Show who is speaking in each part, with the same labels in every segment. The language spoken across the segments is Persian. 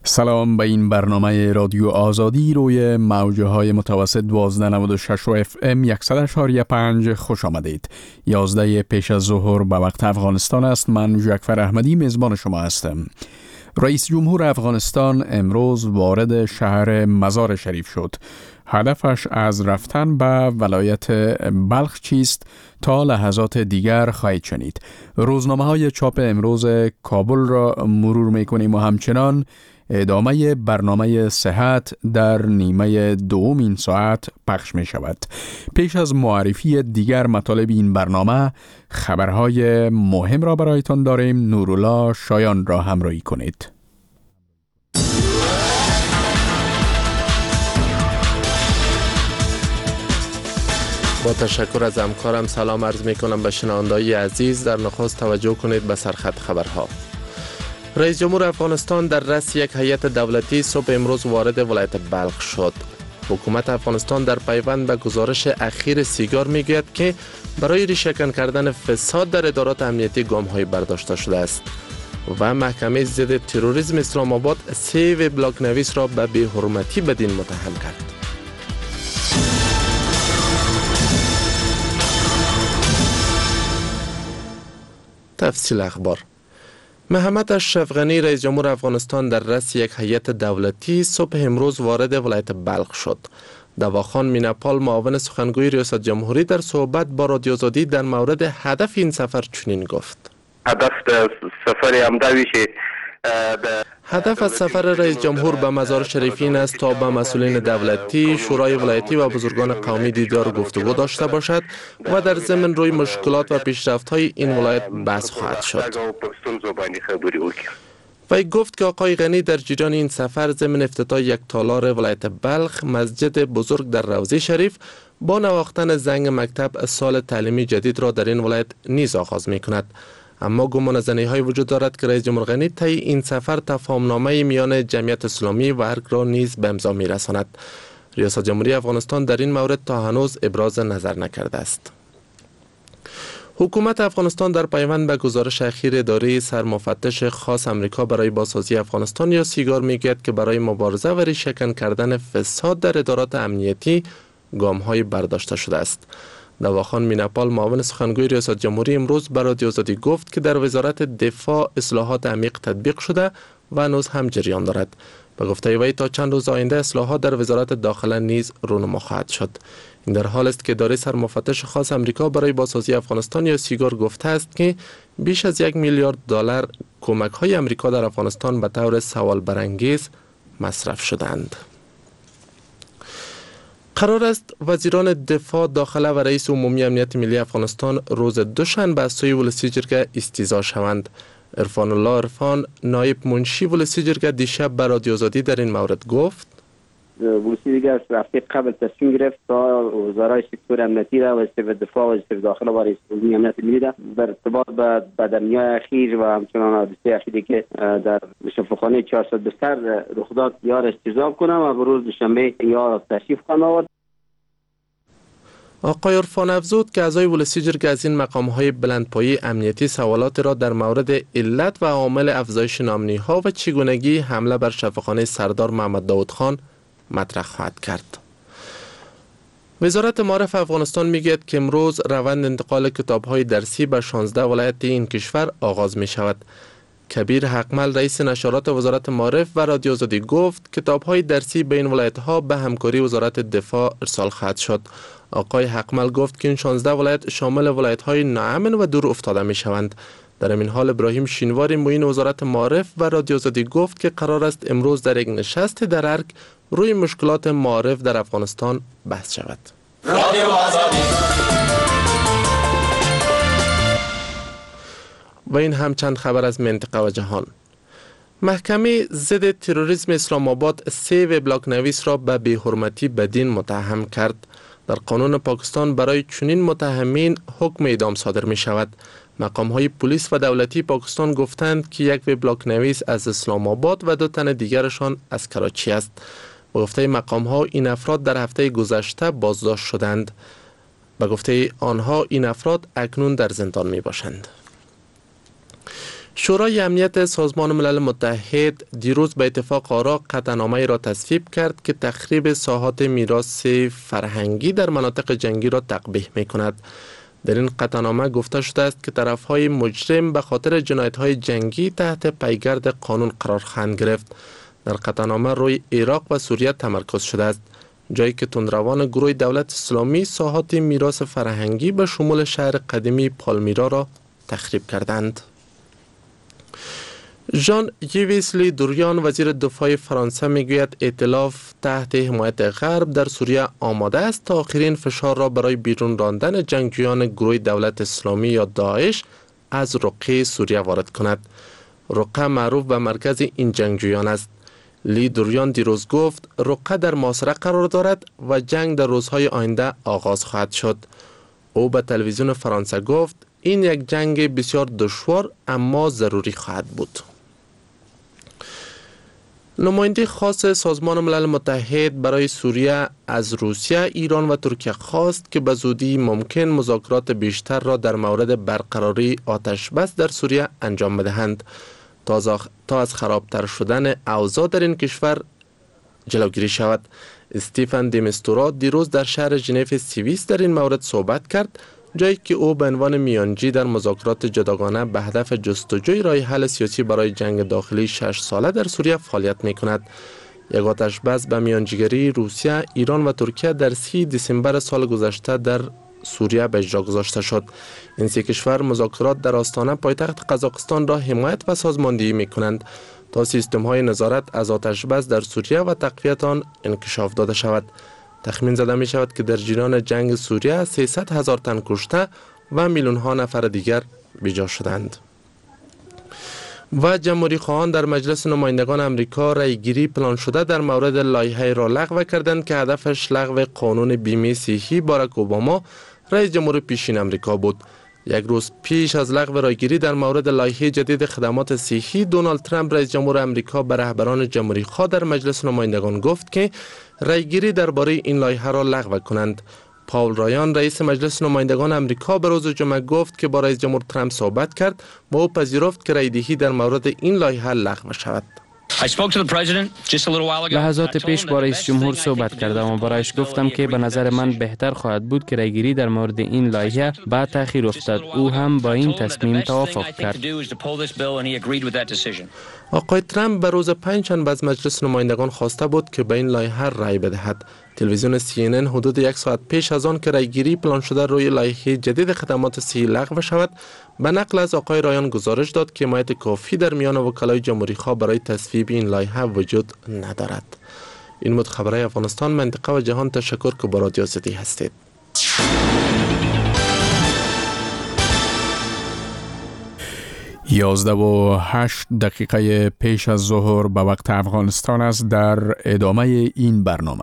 Speaker 1: سلام، به این برنامه رادیو آزادی روی موجه های متوسط 1296 و FM 100.5 خوش آمدید. 11 پیش از ظهر به وقت افغانستان است. من جعفر احمدی میزبان شما هستم. رئیس جمهور افغانستان امروز وارد شهر مزار شریف شد. هدفش از رفتن به ولایت بلخ چیست؟ تا لحظات دیگر خواهید شنید. روزنامه های چاپ امروز کابل را مرور میکنیم و همچنان ادامه برنامه صحت در نیمه دوم این ساعت پخش می شود. پیش از معرفی دیگر مطالب این برنامه، خبرهای مهم را برایتان داریم. نورالله شایان را همراهی کنید.
Speaker 2: با تشکر از همکارم سلام عرض می کنم به شنوندگان عزیز. در نخست توجه کنید به سرخط خبرها. رئیس جمهور افغانستان در رأس یک هیئت دولتی صبح امروز وارد ولایت بلخ شد. حکومت افغانستان در پیوند به گزارش اخیر سیگار میگوید که برای ریشه‌کن کردن فساد در ادارات امنیتی گام‌های برداشته شده است و محکمه ضد تروریسم اسلام آباد 3 وبلاگ نویس را به بی‌حرمتی بدین متهم کرد. تفصیل اخبار. محمد اشرف غنی رئیس جمهور افغانستان در رأس یک هیئت دولتی صبح امروز وارد ولایت بلخ شد. دواخان میناپال معاون سخنگوی ریاست جمهوری در صحبت با رادیو آزادی در مورد هدف این سفر چنین گفت:
Speaker 3: هدف سفر همداوی که
Speaker 2: هدف از سفر رئیس جمهور به مزار شریف این است تا با مسئولین دولتی، شورای ولایتی و بزرگان قومی دیدار و گفتگو داشته باشد و در ضمن روی مشکلات و پیشرفت‌های این ولایت بحث خواهد شد. وی گفت که آقای غنی در جریان این سفر ضمن افتتاح یک تالار ولایت بلخ، مسجد بزرگ در روضه شریف، با نواختن زنگ مکتب سال تعلیمی جدید را در این ولایت نیز آغاز می‌کند. اما گمان زنی‌های وجود دارد که رئیس جمهور غنی طی این سفر تفاهم‌نامه میان جمعیت اسلامی و ارگ را نیز به امضا می‌رساند. ریاست جمهوری افغانستان در این مورد تا هنوز ابراز نظر نکرده است. حکومت افغانستان در پیوند به گزارش اخیر اداره سرمفتش خاص آمریکا برای بازسازی افغانستان یا سیگار میگوید که برای مبارزه و ریشه‌کن کردن فساد در ادارات امنیتی گام‌های برداشته شده است. دواخان میناپال معاون سخنگوی ریاست جمهوری امروز به رادیو آزادی گفت که در وزارت دفاع اصلاحات عمیق تطبیق شده و هنوز هم جریان دارد. به گفته وی تا چند روز آینده اصلاحات در وزارت داخله نیز رونما خواهد شد. این در حال است که اداره سرمفتش خاص آمریکا برای بازسازی افغانستان یا سیگار گفته است که بیش از 1 میلیارد دلار کمک‌های آمریکا در افغانستان به طور سوال برانگیز مصرف شدند. قرار است وزیران دفاع، داخله و رئیس عمومی امنیت ملی افغانستان روز دوشنبه از سوی ولسی جرگه استیضاح شوند. عرفان الله عرفان، نایب منشی ولسی جرگه، دیشب به رادیو آزادی در این مورد گفت:
Speaker 4: ولسی جرگه از هفته قبل تصمیم گرفت تا وزرای سکتور امنیتی را، وزیر دفاع و وزیر داخله و رئیس عمومی امنیت ملی را در ارتباط به بدنیای اخیر و همچنان حادثه اخیری که در شفاخانه 400 بستر رخ داد یا استیضاح کنم و روز دوشنبه یا تشریف خواهم آورد.
Speaker 2: آقای عرفان افزود که اعضای ولسی جرگه از این مقام‌های بلندپایه امنیتی سوالات را در مورد علت و عامل افزایش نامنی‌ها و چگونگی حمله بر شفاخانه سردار محمد داود خان مطرح خواهد کرد. وزارت معارف افغانستان میگوید که امروز روند انتقال کتاب‌های درسی به 16 ولایت این کشور آغاز می شود. کبیر حقمل، رئیس نشرات وزارت معارف و رادیو آزادی گفت کتاب‌های درسی به این ولایت‌ها به همکاری وزارت دفاع ارسال خواهد شد. آقای حقمل گفت که این 16 ولایت شامل ولایت‌های ناامن و دور افتاده می‌شوند. در این حال ابراهیم شینواری، معین وزارت معارف و رادیو آزادی گفت که قرار است امروز در یک نشست در ارگ روی مشکلات معارف در افغانستان بحث شود. رادیو آزادی. و این هم چند خبر از منطقه و جهان. محکمه ضد تروریسم اسلام آباد 3 وبلاگ نویس را به بی‌حرمتی بدین متهم کرد. در قانون پاکستان برای چنین متهمین حکم اعدام صادر می شود. مقام‌های پلیس و دولتی پاکستان گفتند که یک وبلاگ نویس از اسلام آباد و 2 تن دیگرشان از کراچی است. به گفته مقام‌ها این افراد در هفته گذشته بازداشت شدند. به گفته آنها این افراد اکنون در زندان می باشند. شورای امنیت سازمان ملل متحد دیروز به اتفاق آرا قطعنامه‌ای را تصویب کرد که تخریب ساحات میراث فرهنگی در مناطق جنگی را تقبیح می‌کند. در این قطعنامه گفته شده است که طرف‌های مجرم به خاطر جنایت‌های جنگی تحت پیگرد قانون قرار خواهند گرفت. در قطعنامه روی عراق و سوریه تمرکز شده است، جایی که تندروان گروه دولت اسلامی ساحات میراث فرهنگی به شمول شهر قدیمی پالمیرا را تخریب کردند. ژان یویس لی دوریان وزیر دفاع فرانسه میگوید ائتلاف تحت حمایت غرب در سوریه آماده است تا آخرین فشار را برای بیرون راندن جنگجویان گروه دولت اسلامی یا داعش از رقه سوریه وارد کند. رقه معروف به مرکز این جنگجویان است. لی دوریان دیروز گفت رقه در محاصره قرار دارد و جنگ در روزهای آینده آغاز خواهد شد. او به تلویزیون فرانسه گفت این یک جنگ بسیار دشوار اما ضروری خواهد بود. نماینده خاص سازمان ملل متحد برای سوریه از روسیه، ایران و ترکیه خواست که به زودی ممکن مذاکرات بیشتر را در مورد برقراری آتش بس در سوریه انجام بدهند تا از خرابتر شدن اوضاع در این کشور جلوگیری شود. استیفن دی میستورا دیروز در شهر ژنو سوئیس در این مورد صحبت کرد، جایی که او به عنوان میانجی در مذاکرات جداگانه به هدف جستجوی راه حل سیاسی برای جنگ داخلی 6 ساله در سوریه فعالیت می‌کند. یک آتش بس به میانجیگری روسیه، ایران و ترکیه در 30 دسامبر سال گذشته در سوریه به اجرا گذاشته شد. این سه کشور مذاکرات در آستانه پایتخت قزاقستان را حمایت و سازماندهی می‌کنند تا سیستم‌های نظارت از آتش بس در سوریه و تقویت آن انکشاف داده شود. تخمین زده می شود که در جریان جنگ سوریه 300,000 تن کشته و میلیون‌ها نفر دیگر بیجا شدند. و جمهوری خواهان در مجلس نمایندگان امریکا رأیگیری پلان شده در مورد لایحه را لغو کردند که هدفش لغو قانون بیمه صحی باراک اوباما رئیس جمهور پیشین امریکا بود. یک روز پیش از لغو رأیگیری در مورد لایحه جدید خدمات صحی، دونالد ترامپ رئیس جمهور امریکا به رهبران جمهوری خواه در مجلس نمایندگان گفت که رأیگیری درباره این لایحه را لغو کنند. پاول رایان رئیس مجلس نمایندگان امریکا به روز جمعه گفت که با رئیس جمهور ترامپ صحبت کرد و او پذیرفت که رأیدهی در مورد این لایحه لغو شود.
Speaker 5: لحظات پیش با رئیس جمهور صحبت کردم و برایش گفتم که به نظر من بهتر خواهد بود که رأیگیری در مورد این لایحه به تأخیر افتاد. او هم با این تصمیم توافق کرد.
Speaker 2: آقای ترامپ به روز پنجشنبه از مجلس نمایندگان خواسته بود که به این لایحه رأی بدهد. تلویزیون CNN حدود 1 ساعت پیش از آن که رأیگیری پلان شده روی لایحه جدید خدمات صحی لغو شود، به نقل از آقای رایان گزارش داد که حمایت کافی در میان وکلای جمهوری خواه برای تصویب این لایحه وجود ندارد. این بود خبرهای افغانستان، منطقه و جهان. تشکر که با رادیو آزادی هستید.
Speaker 1: 11:08 پیش از ظهر به وقت افغانستان است. در ادامه این برنامه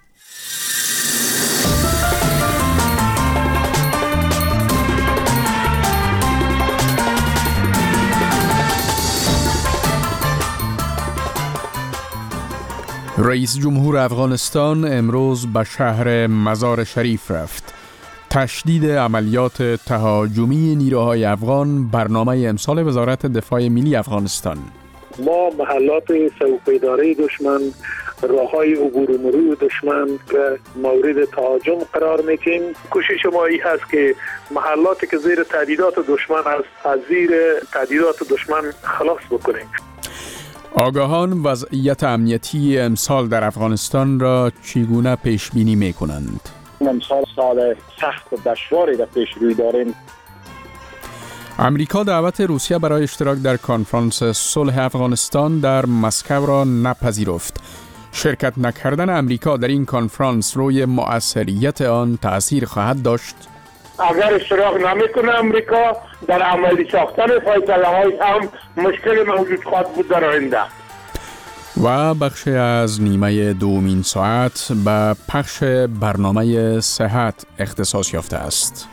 Speaker 1: رئیس جمهور افغانستان امروز به شهر مزار شریف رفت. تشدید عملیات تهاجمی نیروهای افغان برنامه امسال وزارت دفاع ملی افغانستان.
Speaker 6: ما محلات سوپیداری دشمن، راههای عبور و مرور دشمن که مورد تهاجم قرار میدیم. کوشش ما این هست که محلاتی که زیر تهدیدات دشمن از زیر تهدیدات دشمن خلاص بکنیم.
Speaker 1: آگاهان وضعیت امنیتی امسال در افغانستان را چگونه پیش بینی میکنند؟
Speaker 6: امسال سال سخت و دشواری در پیش روی داریم.
Speaker 1: امریکا دعوت روسیه برای اشتراک در کنفرانس صلح افغانستان در مسکو را نپذیرفت. شرکت نکردن امریکا در این کنفرانس روی مؤثریت آن تأثیر خواهد داشت؟
Speaker 6: اگر اشتراک نمیکنه امریکا در عملی ساختن فیصله‌های هم مشکل موجود خواهد بود در آینده.
Speaker 1: و بخش از نیمه دومین ساعت به پخش برنامه صحت اختصاص یافته است.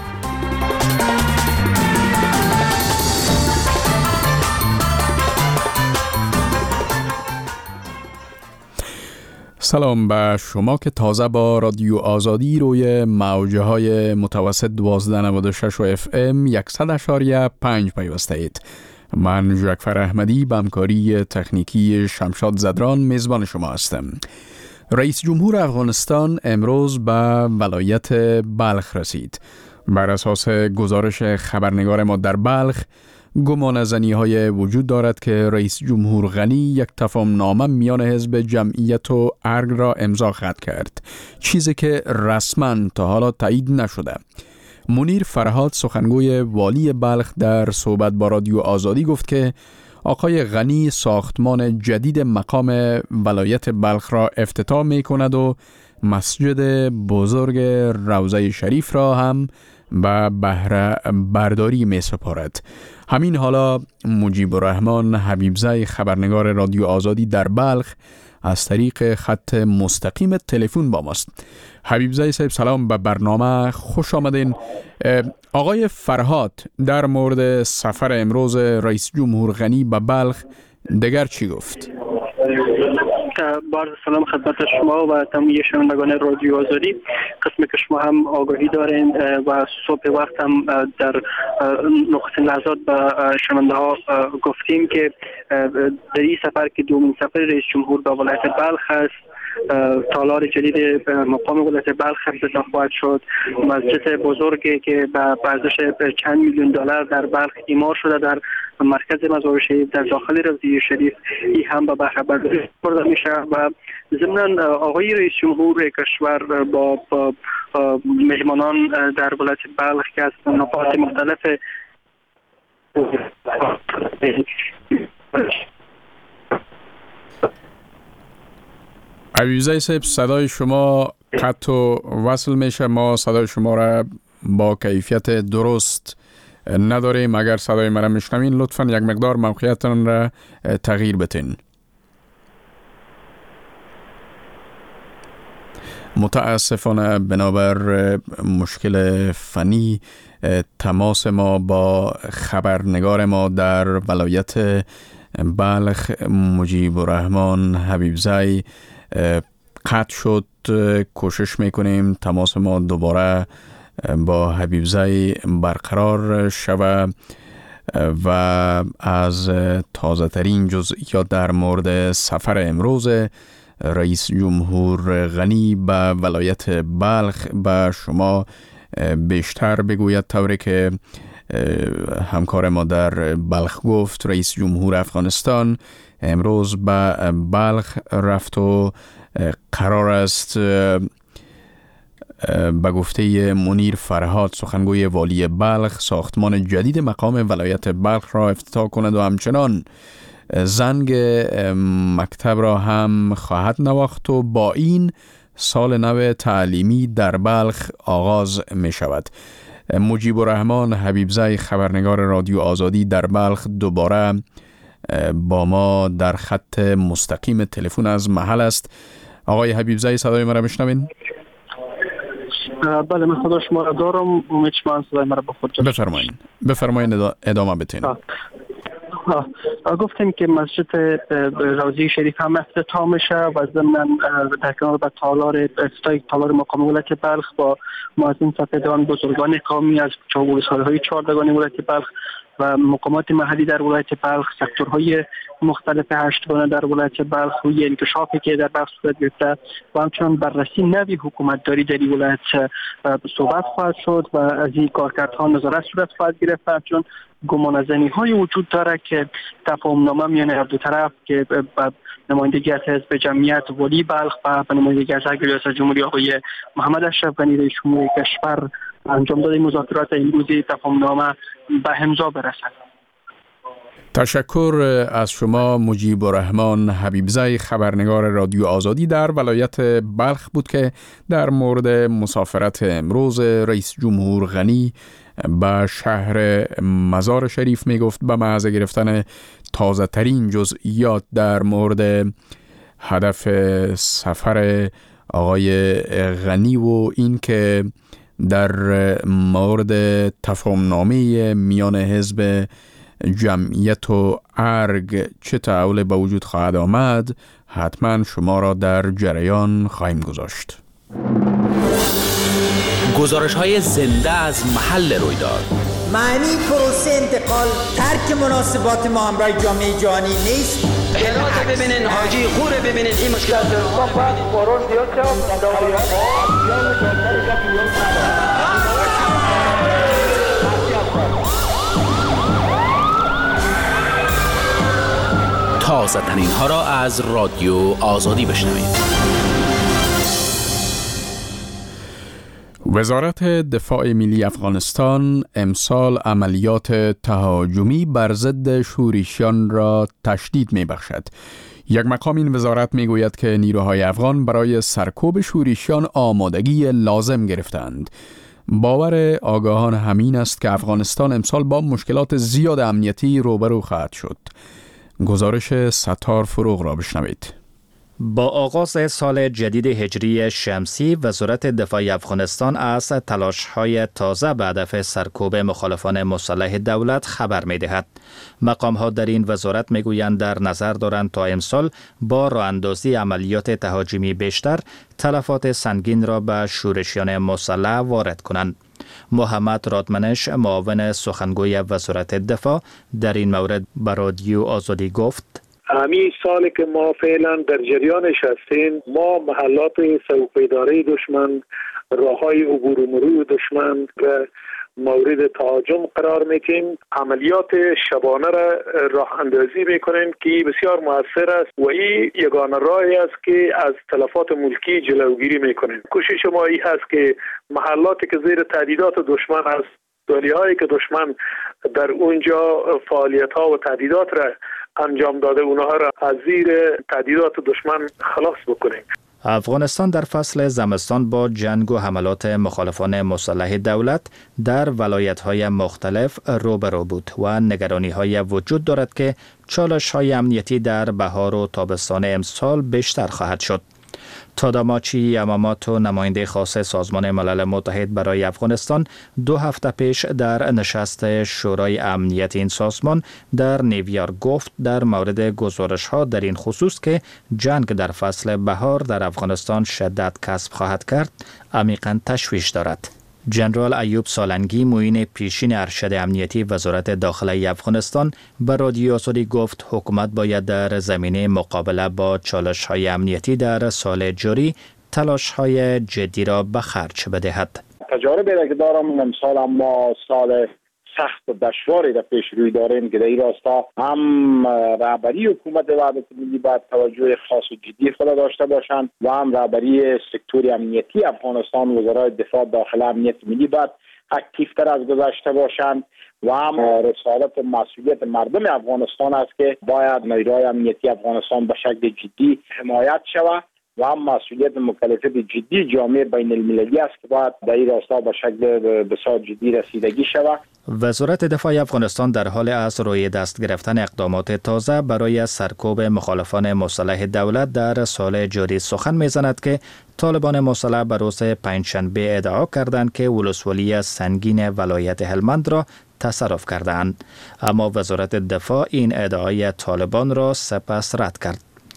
Speaker 1: سلام به شما که تازه با رادیو آزادی روی موجهای متوسط 1296 و FM 100.5 پیوسته اید. من ژاکفر احمدی به همکاری تکنیکی شمشاد زدران میزبان شما هستم. رئیس جمهور افغانستان امروز به ولایت بلخ رسید. بر اساس گزارش خبرنگار ما در بلخ، گمانه‌زنی های وجود دارد که رئیس جمهور غنی یک تفاهمنامه میان حزب جمعیت و ارگ را امضا خواهد کرد، چیزی که رسما تا حالا تایید نشده. منیر فرهاد سخنگوی والی بلخ در صحبت با رادیو آزادی گفت که آقای غنی ساختمان جدید مقام ولایت بلخ را افتتاح می کند و مسجد بزرگ روضه شریف را هم به بهره برداری می سپارد. همین حالا مجیب الرحمن حبیبزی خبرنگار رادیو آزادی در بلخ از طریق خط مستقیم تلفن با ماست. حبیبزی صاحب سلام، به برنامه خوش آمدین. آقای فرهاد، در مورد سفر امروز رئیس جمهور غنی به بلخ دیگر چی گفت؟
Speaker 7: با سلام خدمت شما و تمامی شنوندگان رادیو آزادی. قسمی که شما هم آگاهی دارین و صبح وقت هم در نخستین لحظات به شنونده ها گفتیم که در این سفر که دومین سفر رئیس جمهور به ولایت بلخ است، تالار جدید مقام ولایت بلخ افتتاح خواهد شد. مسجد بزرگی که به ارزش چند میلیون دلار در بلخ اعمار شده در مرکز مزار شریف در داخل روضه شریف، این هم به بهره برداری سپرده میشه و ضمناً آقای رئیس جمهور کشور با مهمانان در ولایت بلخ که از نقاط مختلف
Speaker 1: عبیزه صاحب، صدای شما قطع و وصل میشه. ما صدای شما را با کیفیت درست نداریم. اگر صدای مرا میشنوین لطفاً یک مقدار موقعیتتان را تغییر بتین. متاسفانه بنابر مشکل فنی تماس ما با خبرنگار ما در ولایت بلخ مجیب الرحمن حبیبزی قطع شد. کوشش میکنیم تماس ما دوباره با حبیبزی برقرار شود و از تازه ترین جزئیات در مورد سفر امروز رئیس جمهور غنی به ولایت بلخ به شما بیشتر بگوید، طوری که همکار ما در بلخ گفت رئیس جمهور افغانستان امروز به بلخ رفت و قرار است به گفته منیر فرهاد سخنگوی والی بلخ ساختمان جدید مقام ولایت بلخ را افتتاح کند و همچنان زنگ مکتب را هم خواهد نواخت و با این سال نو تعلیمی در بلخ آغاز می شود. مجیب الرحمن حبیبزی خبرنگار رادیو آزادی در بلخ دوباره با ما در خط مستقیم تلفن از محل است. آقای حبیبزی، صدای مرا میشنوین؟
Speaker 7: بله، من صدای شما را دارم. امیدوارم صدای مرا به خود
Speaker 1: بفرمایید ادامه بدین.
Speaker 7: گفتیم که مسجد روضه شریف هم افتتاح میشه و ضمن در کنار به تالار مقام ولایت بلخ با معظم صفدان بزرگان قومی از ولسوالی‌های چهاردگان ولایت بلخ و مقامات محلی در ولایت بلخ، سکتورهای مختلف 8 گانه در ولایت بلخ روی انکشافی که در بلخ صورت گرفته و همچنان بررسی نوی حکومتداری در این ولایت صحبت خواهد شد و از این کارکردها نظارت صورت خواهد گرفت. همچنان گمانه‌زنی های وجود داره که تفاهمنامه میان هر دو طرف که نمایندگی از حزب جمعیت والی بلخ و نمایندگی از ریاست جمهوری آقای محمد اشرف غنی رئیس جمهور کشور انجام داده مذاکرات امروزی تفاهمنامه به امضا برسد.
Speaker 1: تشکر از شما. مجیب الرحمن حبیبزی خبرنگار رادیو آزادی در ولایت بلخ بود که در مورد مسافرت امروز رئیس جمهور غنی به شهر مزار شریف می گفت به محض گرفتن تازه ترین جزئیات در مورد هدف سفر آقای غنی و این که در مورد تفاهمنامه میان حزب جمعیت و ارگ چه تحول به وجود خواهد آمد حتما شما را در جریان خواهیم گذاشت.
Speaker 8: گزارش های زنده از محل رویداد، معنی پروسه انتقال ترک مناسبات ما همراه جامعه جهانی نیست.
Speaker 9: هرات ببینین، حاجی خوره ببینین، این مشکلات
Speaker 10: تازه ترین ها را از رادیو آزادی بشنوید.
Speaker 1: وزارت دفاع ملی افغانستان امسال عملیات تهاجمی بر ضد شورشیان را تشدید می‌بخشد. یک مقام این وزارت می‌گوید که نیروهای افغان برای سرکوب شورشیان آمادگی لازم گرفتند. باور آگاهان همین است که افغانستان امسال با مشکلات زیاد امنیتی روبرو خواهد شد. گزارش ستار فروغ را بشنوید.
Speaker 11: با آغاز سال جدید هجری شمسی، وزارت دفاع افغانستان از تلاش‌های تازه به هدف سرکوب مخالفان مسلح دولت خبر می‌دهد. مقام‌ها در این وزارت می‌گویند در نظر دارند تا امسال با راه‌اندازی عملیات تهاجمی بیشتر تلفات سنگین را به شورشیان مسلح وارد کنند. محمد رادمنش، معاون سخنگوی وزارت دفاع، در این مورد به رادیو آزادی گفت:
Speaker 6: همین سالی که ما فعلا در جریانش هستیم، ما محلات سوپیداری دشمن، راههای عبور و مرور دشمن و مورد تهاجم قرار میتیم. عملیات شبانه را راه اندازی میکنیم که بسیار موثر است و این یگانه راهی است که از تلفات ملکی جلوگیری میکنیم. کوشش ما این هست که محلاتی که زیر تهدیدات دشمن است، دالی‌هایی که دشمن در اونجا فعالیت ها و تهدیدات را انجام داده، اونها را از زیر تهدیدات دشمن خلاص بکنیم.
Speaker 11: افغانستان در فصل زمستان با جنگ و حملات مخالفان مسلح دولت در ولایت‌های مختلف روبرو بود و نگرانی‌های وجود دارد که چالش‌های امنیتی در بهار و تابستان امسال بیشتر خواهد شد. تاداماچی یاماماتو، نماینده خاص سازمان ملل متحد برای افغانستان، 2 هفته پیش در نشست شورای امنیت این سازمان در نیویورک گفت در مورد گزارش‌ها در این خصوص که جنگ در فصل بهار در افغانستان شدت کسب خواهد کرد، عمیقاً تشویش دارد. جنرال ایوب سالنگی، معین پیشین ارشد امنیتی وزارت داخلی افغانستان، به رادیو آزادی گفت حکومت باید در زمینه مقابله با چالش‌های امنیتی در سال جاری تلاش‌های جدی را به خرج بدهد.
Speaker 12: تجاربی را که دارم امسال ما سال سخت و دشواری را پیش روی داریم که در این راستا هم رهبری حکومت وحدت ملی باید توجه خاص و جدی خود داشته باشند و هم رهبری سکتور امنیتی افغانستان، وزارت دفاع داخل امنیت ملی باید اکتیوتر از گذشته باشند و هم رسالت و مسئولیت مردم افغانستان است که باید نیروهای امنیتی افغانستان به شکل جدی حمایت شود و هم مسئولیت مکلفیت جدی جامعه بین المللی است که باید در این راستا به شکل بسیار جدی رسیدگی شود.
Speaker 11: وزارت دفاع افغانستان در حال از روی دست گرفتن اقدامات تازه برای سرکوب مخالفان مسلح دولت در سال جاری سخن می‌زند که طالبان مسلح به روز پنجشنبه ادعا کردند که ولسوالی سنگین ولایت هلمند را تصرف کردند، اما وزارت دفاع این ادعای طالبان را سپس رد کرد.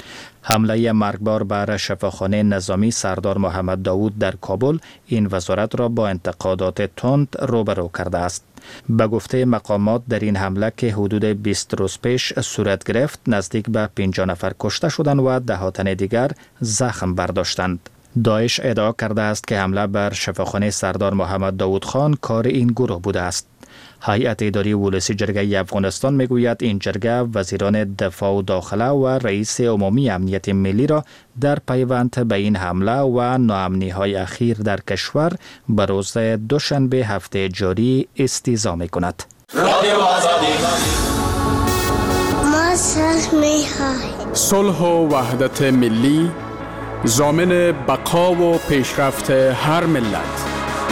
Speaker 11: حمله مرگبار بر شفاخانه نظامی سردار محمد داوود در کابل این وزارت را با انتقادات تند روبرو کرده است. به گفته مقامات در این حمله که حدود 20 روز پیش صورت گرفت، نزدیک به 50 نفر کشته شدند و 10 تن دیگر زخم برداشتند. داعش ادعا کرده است که حمله بر شفاخانه سردار محمد داوود خان کار این گروه بوده است. هیئت اداری ولسی جرگه افغانستان میگوید این جرگه وزیران دفاع و داخله و رئیس عمومی امنیت ملی را در پیوند به این حمله و ناامنی‌های اخیر در کشور به روز دوشنبه هفته جاری استیضاح می‌کند.
Speaker 1: صلح و وحدت ملی ضامن بقا و پیشرفت هر ملت.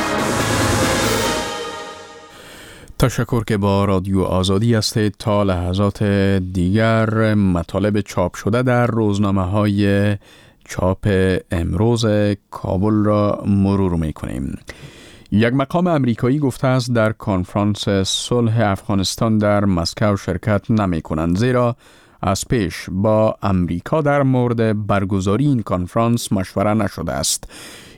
Speaker 1: تشکر که با رادیو آزادی هستید. تا لحظات دیگر مطالب چاپ شده در روزنامه‌های چاپ امروز کابل را مرور می‌کنیم. یک مقام امریکایی گفته است در کنفرانس صلح افغانستان در مسکو شرکت نمی‌کنند، زیرا از پیش با امریکا در مورد برگزاری این کنفرانس مشوره نشده است.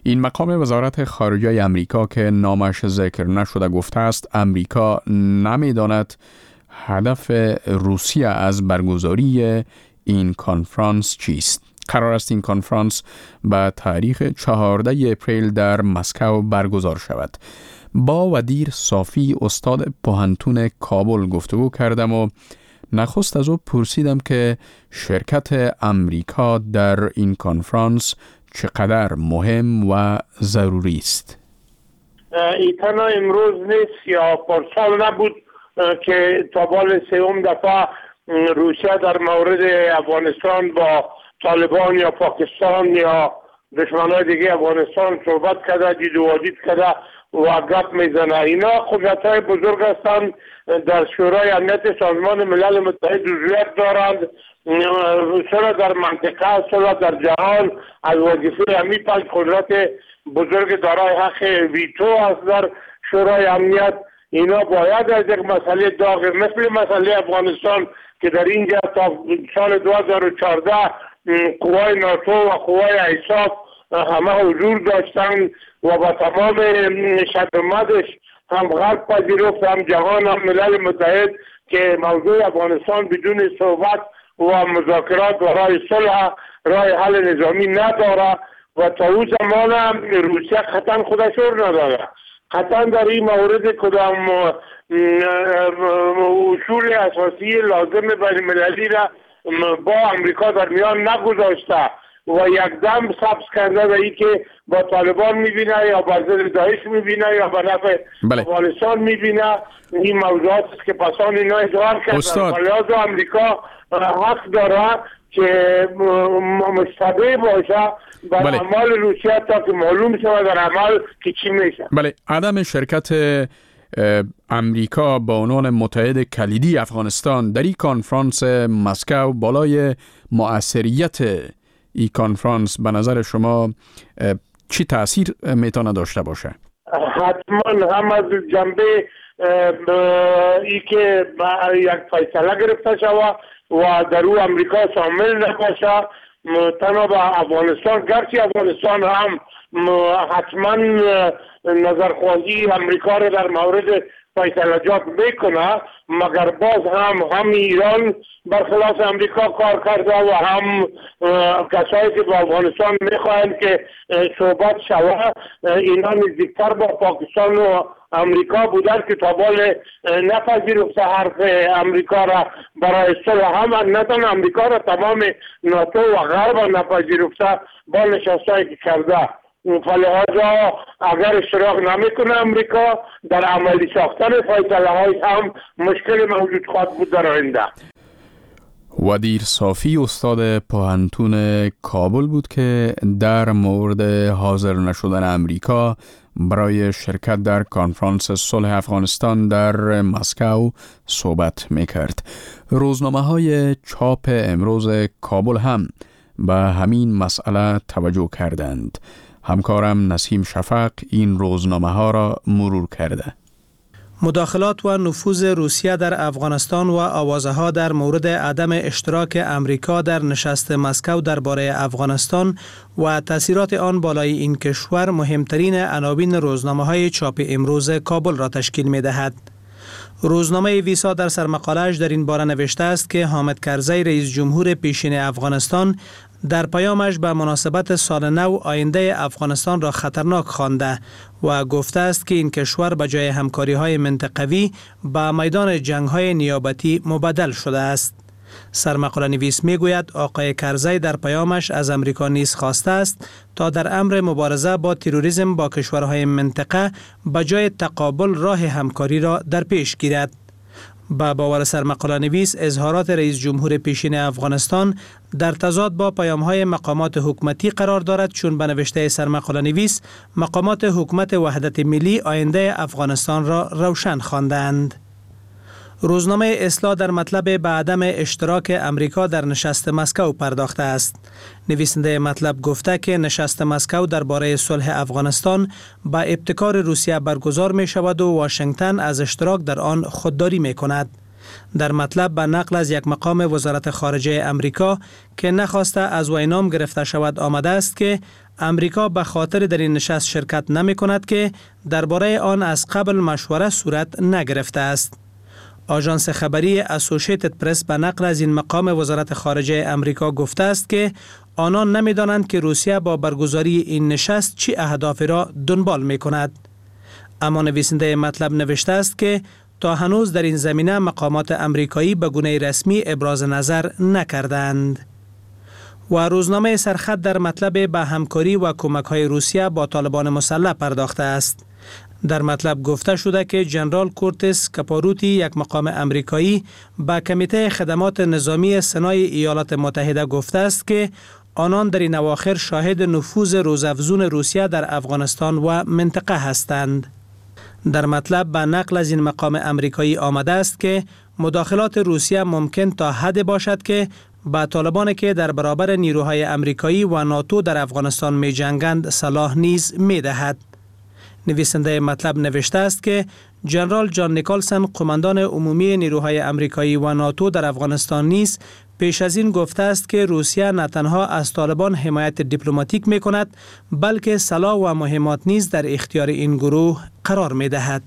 Speaker 1: این مقام وزارت خارجه امریکا که نامش ذکر نشده گفته است امریکا نمی‌داند هدف روسیه از برگزاری این کنفرانس چیست. قرار است این کنفرانس به تاریخ 14 اپریل در مسکو برگزار شود. با ودیر صافی استاد پوهنتون کابل گفتگو کردم و نخست از او پرسیدم که شرکت امریکا در این کنفرانس چقدر مهم و ضروری است.
Speaker 13: تنها امروز نیست یا پارسال نبود که تا بال سوم دفعه روسیه در مورد افغانستان با طالبان یا پاکستان یا دشمنای دیگه افغانستان صحبت کرده، دید و دید کرده و گپ میزنه. اینا قدرت‌های بزرگ هستند، در شورای امنیت سازمان ملل متحد عضویت دارند، صلح در منطقه، صلح در جهان از وظیفه همین 5 قدرت بزرگ دارای حق ویتو هست در شورای امنیت. اینا باید از یک مسئله داغ مثل مسئله افغانستان که در اینجا تا سال 2014 قوای ناتو و قوای ایساف همه حضور داشتن و با تمام شدمتش هم غرب پذیرفت، هم جهان، هم ملل متحد که موضوع افغانستان بدون صحبت و مذاکرات و راه صلح راه حل نظامی نداره و تا او زمان روسیه قطعا خودشور نداره. قطعا در این مورد کدام اصول اساسی لازم بین المللی را با امریکا در میان نگذاشته و یک دم سبز کرده به این که با طالبان میبینه یا با ضد داعش میبینه یا با نفع افغانستان میبینه. این موضوعات است که پسان اینا اظهار کردن. لحاظ امریکا حق داره که مشتبه باشه بر اعمال روسیه تا که معلوم شود در عمل که چی میشه.
Speaker 1: بله، عدم شرکت امریکا با عنوان متحد کلیدی افغانستان در این کنفرانس مسکو بالای مؤثریت این کنفرانس به نظر شما چی تأثیر میتونه داشته باشه؟
Speaker 13: حتما هم از جنبه ای که یک فیصله گرفته شود و در او امریکا شامل نباشه، تنها به افغانستان، گرچه افغانستان هم حتما نظرخواهی امریکا را در مورد فیصله‌جات میکنه، مگر باز هم ایران برخلاف امریکا کار کرده و هم کسایی که با افغانستان میخواهند که صحبت شود اینا نزدیکتر با پاکستان و امریکا بودن که تا بال نپذیرفته حرف امریکا را برای صلح، هم نه تنها امریکا را تمام ناتو و غرب نپذیرفته با نشستایی که کرده. فلحاظا اگر اشتراک نمیکنه امریکا در عملی ساختن فیصله های هم مشکل موجود خواهد بود در آینده.
Speaker 1: ودیر صافی استاد پوهنتون کابل بود که در مورد حاضر نشدن امریکا برای شرکت در کنفرانس صلح افغانستان در مسکو صحبت میکرد. روزنامه‌های چاپ امروز کابل هم به همین مسئله توجه کردند. همکارم نسیم شفق این روزنامه ها را مرور کرده.
Speaker 14: مداخلات و نفوذ روسیه در افغانستان و آوازه ها در مورد عدم اشتراک امریکا در نشست مسکو درباره افغانستان و تأثیرات آن بالای این کشور مهمترین عناوین روزنامه های چاپ امروز کابل را تشکیل می دهد. روزنامه ویسا در سرمقاله‌اش در این باره نوشته است که حامد کرزی رئیس جمهور پیشین افغانستان در پیامش به مناسبت سال نو آینده افغانستان را خطرناک خوانده و گفته است که این کشور به جای همکاری‌های منطقوی به میدان جنگ‌های نیابتی مبدل شده است. سرمقاله نویس میگوید آقای کرزی در پیامش از امریکا نیز خواسته است تا در امر مبارزه با تروریسم با کشورهای منطقه به جای تقابل راه همکاری را در پیش گیرد. با باور سرمقاله نویس اظهارات رئیس جمهور پیشین افغانستان در تضاد با پیام‌های مقامات حکومتی قرار دارد، چون به نوشته سرمقاله نویس مقامات حکومت وحدت ملی آینده افغانستان را روشن خواندند. روزنامه اصلاح در مطلب به عدم اشتراک امریکا در نشست مسکو پرداخته است. نویسنده مطلب گفته که نشست مسکو درباره صلح افغانستان با ابتکار روسیه برگزار می شود و واشنگتن از اشتراک در آن خودداری می کند. در مطلب به نقل از یک مقام وزارت خارجه امریکا که نخواسته از وی نام گرفته شود آمده است که امریکا به خاطر در این نشست شرکت نمی کند که درباره آن از قبل مشوره صورت نگرفته است. آژانس خبری اسوسییتد پرس به نقل از این مقام وزارت خارجه امریکا گفته است که آنان نمی‌دانند که روسیه با برگزاری این نشست چه اهدافی را دنبال می‌کند. اما نویسنده مطلب نوشته است که تا هنوز در این زمینه مقامات امریکایی به گونه رسمی ابراز نظر نکردند. و روزنامه سرخط در مطلب به همکاری و کمک‌های روسیه با طالبان مسلح پرداخته است. در مطلب گفته شده که جنرال کورتس کاپاروتی، یک مقام امریکایی، به کمیته خدمات نظامی سنای ایالات متحده گفته است که آنان در این اواخر شاهد نفوذ روزافزون روسیه در افغانستان و منطقه هستند. در مطلب به نقل از این مقام امریکایی آمده است که مداخلات روسیه ممکن تا حد باشد که به طالبان که در برابر نیروهای امریکایی و ناتو در افغانستان می جنگند سلاح نیز می دهد. نویسنده مطلب نوشته است که جنرال جان نیکلسن، قماندان عمومی نیروهای امریکایی و ناتو در افغانستان نیز پیش از این گفته است که روسیه نه تنها از طالبان حمایت دیپلماتیک می کند بلکه سلاح و مهمات نیز در اختیار این گروه قرار می دهد.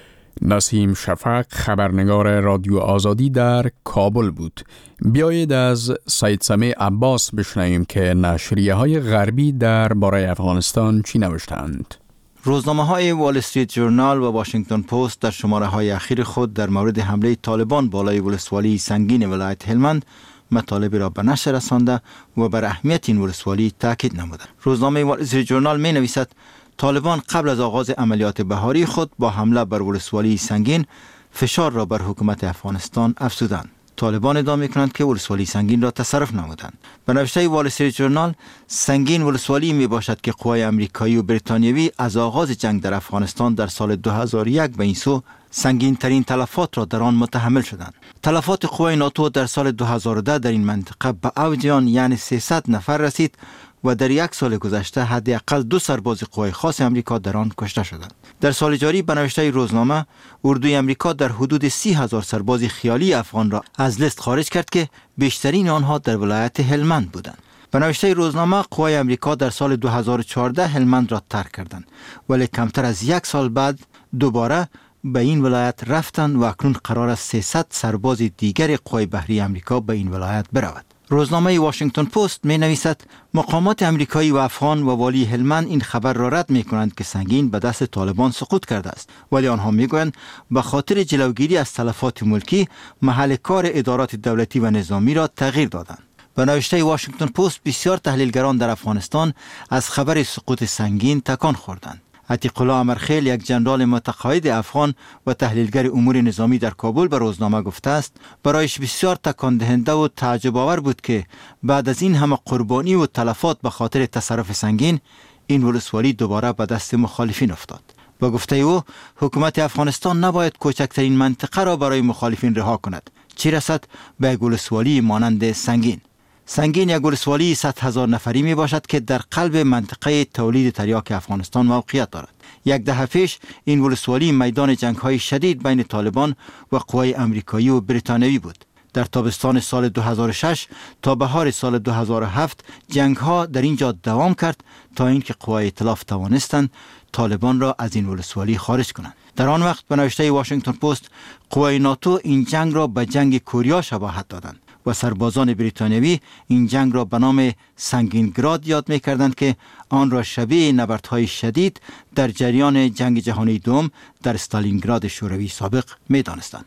Speaker 1: نسیم شفق، خبرنگار رادیو آزادی در کابل بود. بیایید از سید سمیع عباس بشنویم که نشریه‌های غربی درباره افغانستان چی نوشتند.
Speaker 15: روزنامه‌های وال استریت جورنال و واشنگتن پست در شماره‌های اخیر خود در مورد حمله طالبان بالای ولسوالی سنگین ولایت هلمند مطالبی را به نشر رسانده و بر اهمیت این ولسوالی تاکید نمودند. روزنامه وال استریت جورنال می‌نویسد طالبان قبل از آغاز عملیات بهاری خود با حمله بر ولسوالی سنگین فشار را بر حکومت افغانستان افزودند. طالبان ادعا می‌کنند که ولسوالی سنگین را تصرف نمودند. به نوشته وال استریت جورنال، سنگین ولسوالی میباشد که قوای آمریکایی و بریتانیایی از آغاز جنگ در افغانستان در سال 2001 به این سو سنگین ترین تلفات را در آن متحمل شدند. تلفات قوای ناتو در سال 2010 در این منطقه به اوج آن یعنی 300 نفر رسید و در یک سال گذشته حداقل 2 سرباز قوای خاص آمریکا در آن کشته شدند. در سال جاری به نوشته روزنامه، اردوی آمریکا در حدود 30,000 سرباز خیالی افغان را از لیست خارج کرد که بیشترین آنها در ولایت هلمند بودند. به نوشته روزنامه، قوای آمریکا در سال 2014 هلمند را ترک کردند، ولی کمتر از 1 سال بعد دوباره به این ولایت رفتند و اکنون قرار است 300 سرباز دیگر قوای بحری آمریکا به این ولایت برود. روزنامه واشنگتن پست می نویسد مقامات امریکایی و افغان و والی هلمند این خبر را رد می کنند که سنگین به دست طالبان سقوط کرده است، ولی آنها می گویند به خاطر جلوگیری از تلفات ملکی محل کار ادارات دولتی و نظامی را تغییر دادند. به نوشته واشنگتن پست، بسیار تحلیلگران در افغانستان از خبر سقوط سنگین تکان خوردند. عتیق الله امرخیل، یک جنرال متقاعد افغان و تحلیلگر امور نظامی در کابل، به روزنامه گفته است برایش بسیار تکان دهنده و تعجب آور بود که بعد از این همه قربانی و تلفات به خاطر تصرف سنگین، این ولسوالی دوباره به دست مخالفین افتاد. با گفته او، حکومت افغانستان نباید کوچکترین منطقه را برای مخالفین رها کند، چه رسد به یک ولسوالی مانند سنگین. سنگین یک ولسوالی 100,000 نفری می باشد که در قلب منطقه تولید تریاک افغانستان موقعیت دارد. 1 دهه پیش این ولسوالی میدان جنگ‌های شدید بین طالبان و قوای آمریکایی و بریتانیایی بود. در تابستان سال 2006 تا بهار سال 2007 جنگ‌ها در اینجا دوام کرد تا اینکه قوای ائتلاف توانستند طالبان را از این ولسوالی خارج کنند. در آن وقت به نوشته واشنگتن پست، قوای ناتو این جنگ را به جنگ کوریا شباهت دادند و سربازان بریتانیایی این جنگ را به نام سنگینگراد یاد می کردند که آن را شبیه نبردهای شدید در جریان جنگ جهانی دوم در استالینگراد شوروی سابق می دانستند.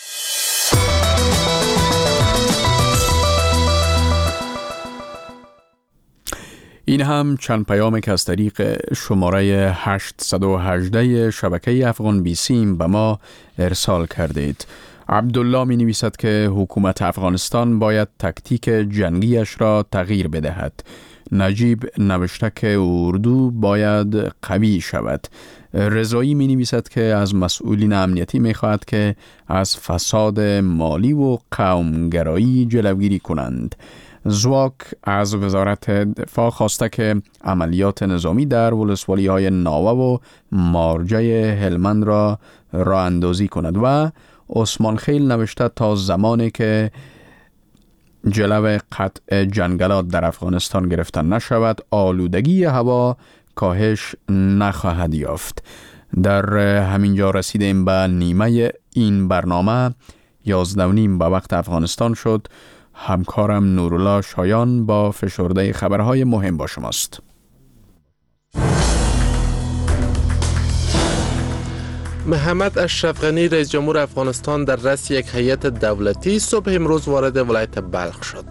Speaker 1: این هم چند پیام که از طریق شماره 818 شبکه افغان بیسیم به ما ارسال کردید. عبدالله می نویسد که حکومت افغانستان باید تکتیک جنگیش را تغییر بدهد. نجیب نوشته که اردو باید قوی شود. رضایی می نویسد که از مسئولین امنیتی می خواهد که از فساد مالی و قومگرایی جلوگیری کنند. زواک از وزارت دفاع خواسته که عملیات نظامی در ولسوالی های ناوه و مارجه هلمند را راه اندازی کند و عثمان خیل نوشته تا زمانی که جلو قطع جنگلات در افغانستان گرفته نشود، آلودگی هوا کاهش نخواهد یافت. در همین جا رسیدیم به نیمه این برنامه. 11:30 به وقت افغانستان شد. همکارم نورالله شایان با فشرده خبرهای مهم با شماست.
Speaker 2: محمد اشرف غنی رئیس جمهور افغانستان در رأس یک هیئت دولتی صبح امروز وارد ولایت بلخ شد.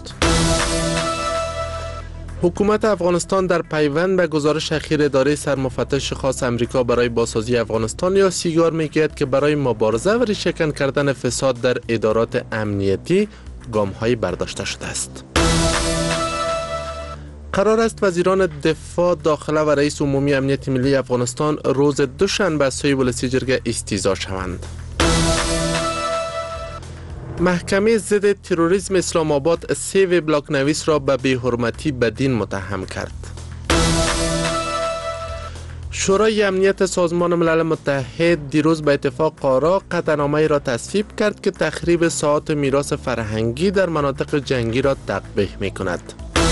Speaker 2: حکومت افغانستان در پیوند به گزارش اخیر اداره سرمفتش خاص امریکا برای بازسازی افغانستان یا سیگار میگوید که برای مبارزه و ریشه‌کن کردن فساد در ادارات امنیتی گام‌هایی برداشته شده است. قرار است وزیران دفاع، داخله و رئیس عمومی امنیت ملی افغانستان روز دوشنبه از سوی ولسی جرگه استیضاح شوند. محکمه ضد تروریسم اسلام آباد 3 وبلاگ نویس را به بی‌حرمتی بدین متهم کرد. شورای امنیت سازمان ملل متحد دیروز به اتفاق آرا قطعنامه‌ای را تصویب کرد که تخریب ساحات میراث فرهنگی در مناطق جنگی را تقبیح می‌کند.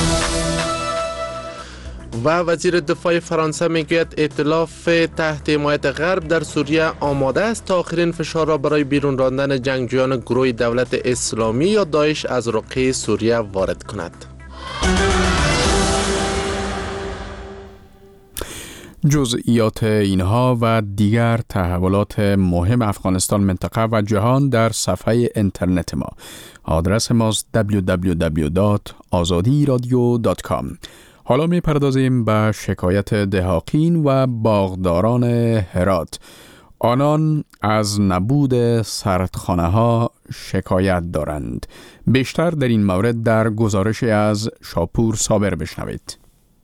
Speaker 2: و وزیر دفاع فرانسه میگوید ائتلاف تحت حمایت غرب در سوریه آماده است تا آخرین فشار را برای بیرون راندن جنگجویان گروه دولت اسلامی یا داعش از رقعه سوریه وارد کند.
Speaker 1: جزئیات اینها و دیگر تحولات مهم افغانستان، منطقه و جهان در صفحه اینترنت ما. آدرس ماست www.azadiradio.com. حالا می پردازیم به شکایت دهاقین و باغداران هرات. آنان از نبود سردخانه ها شکایت دارند. بیشتر در این مورد در گزارشی از شاپور صابر بشنوید.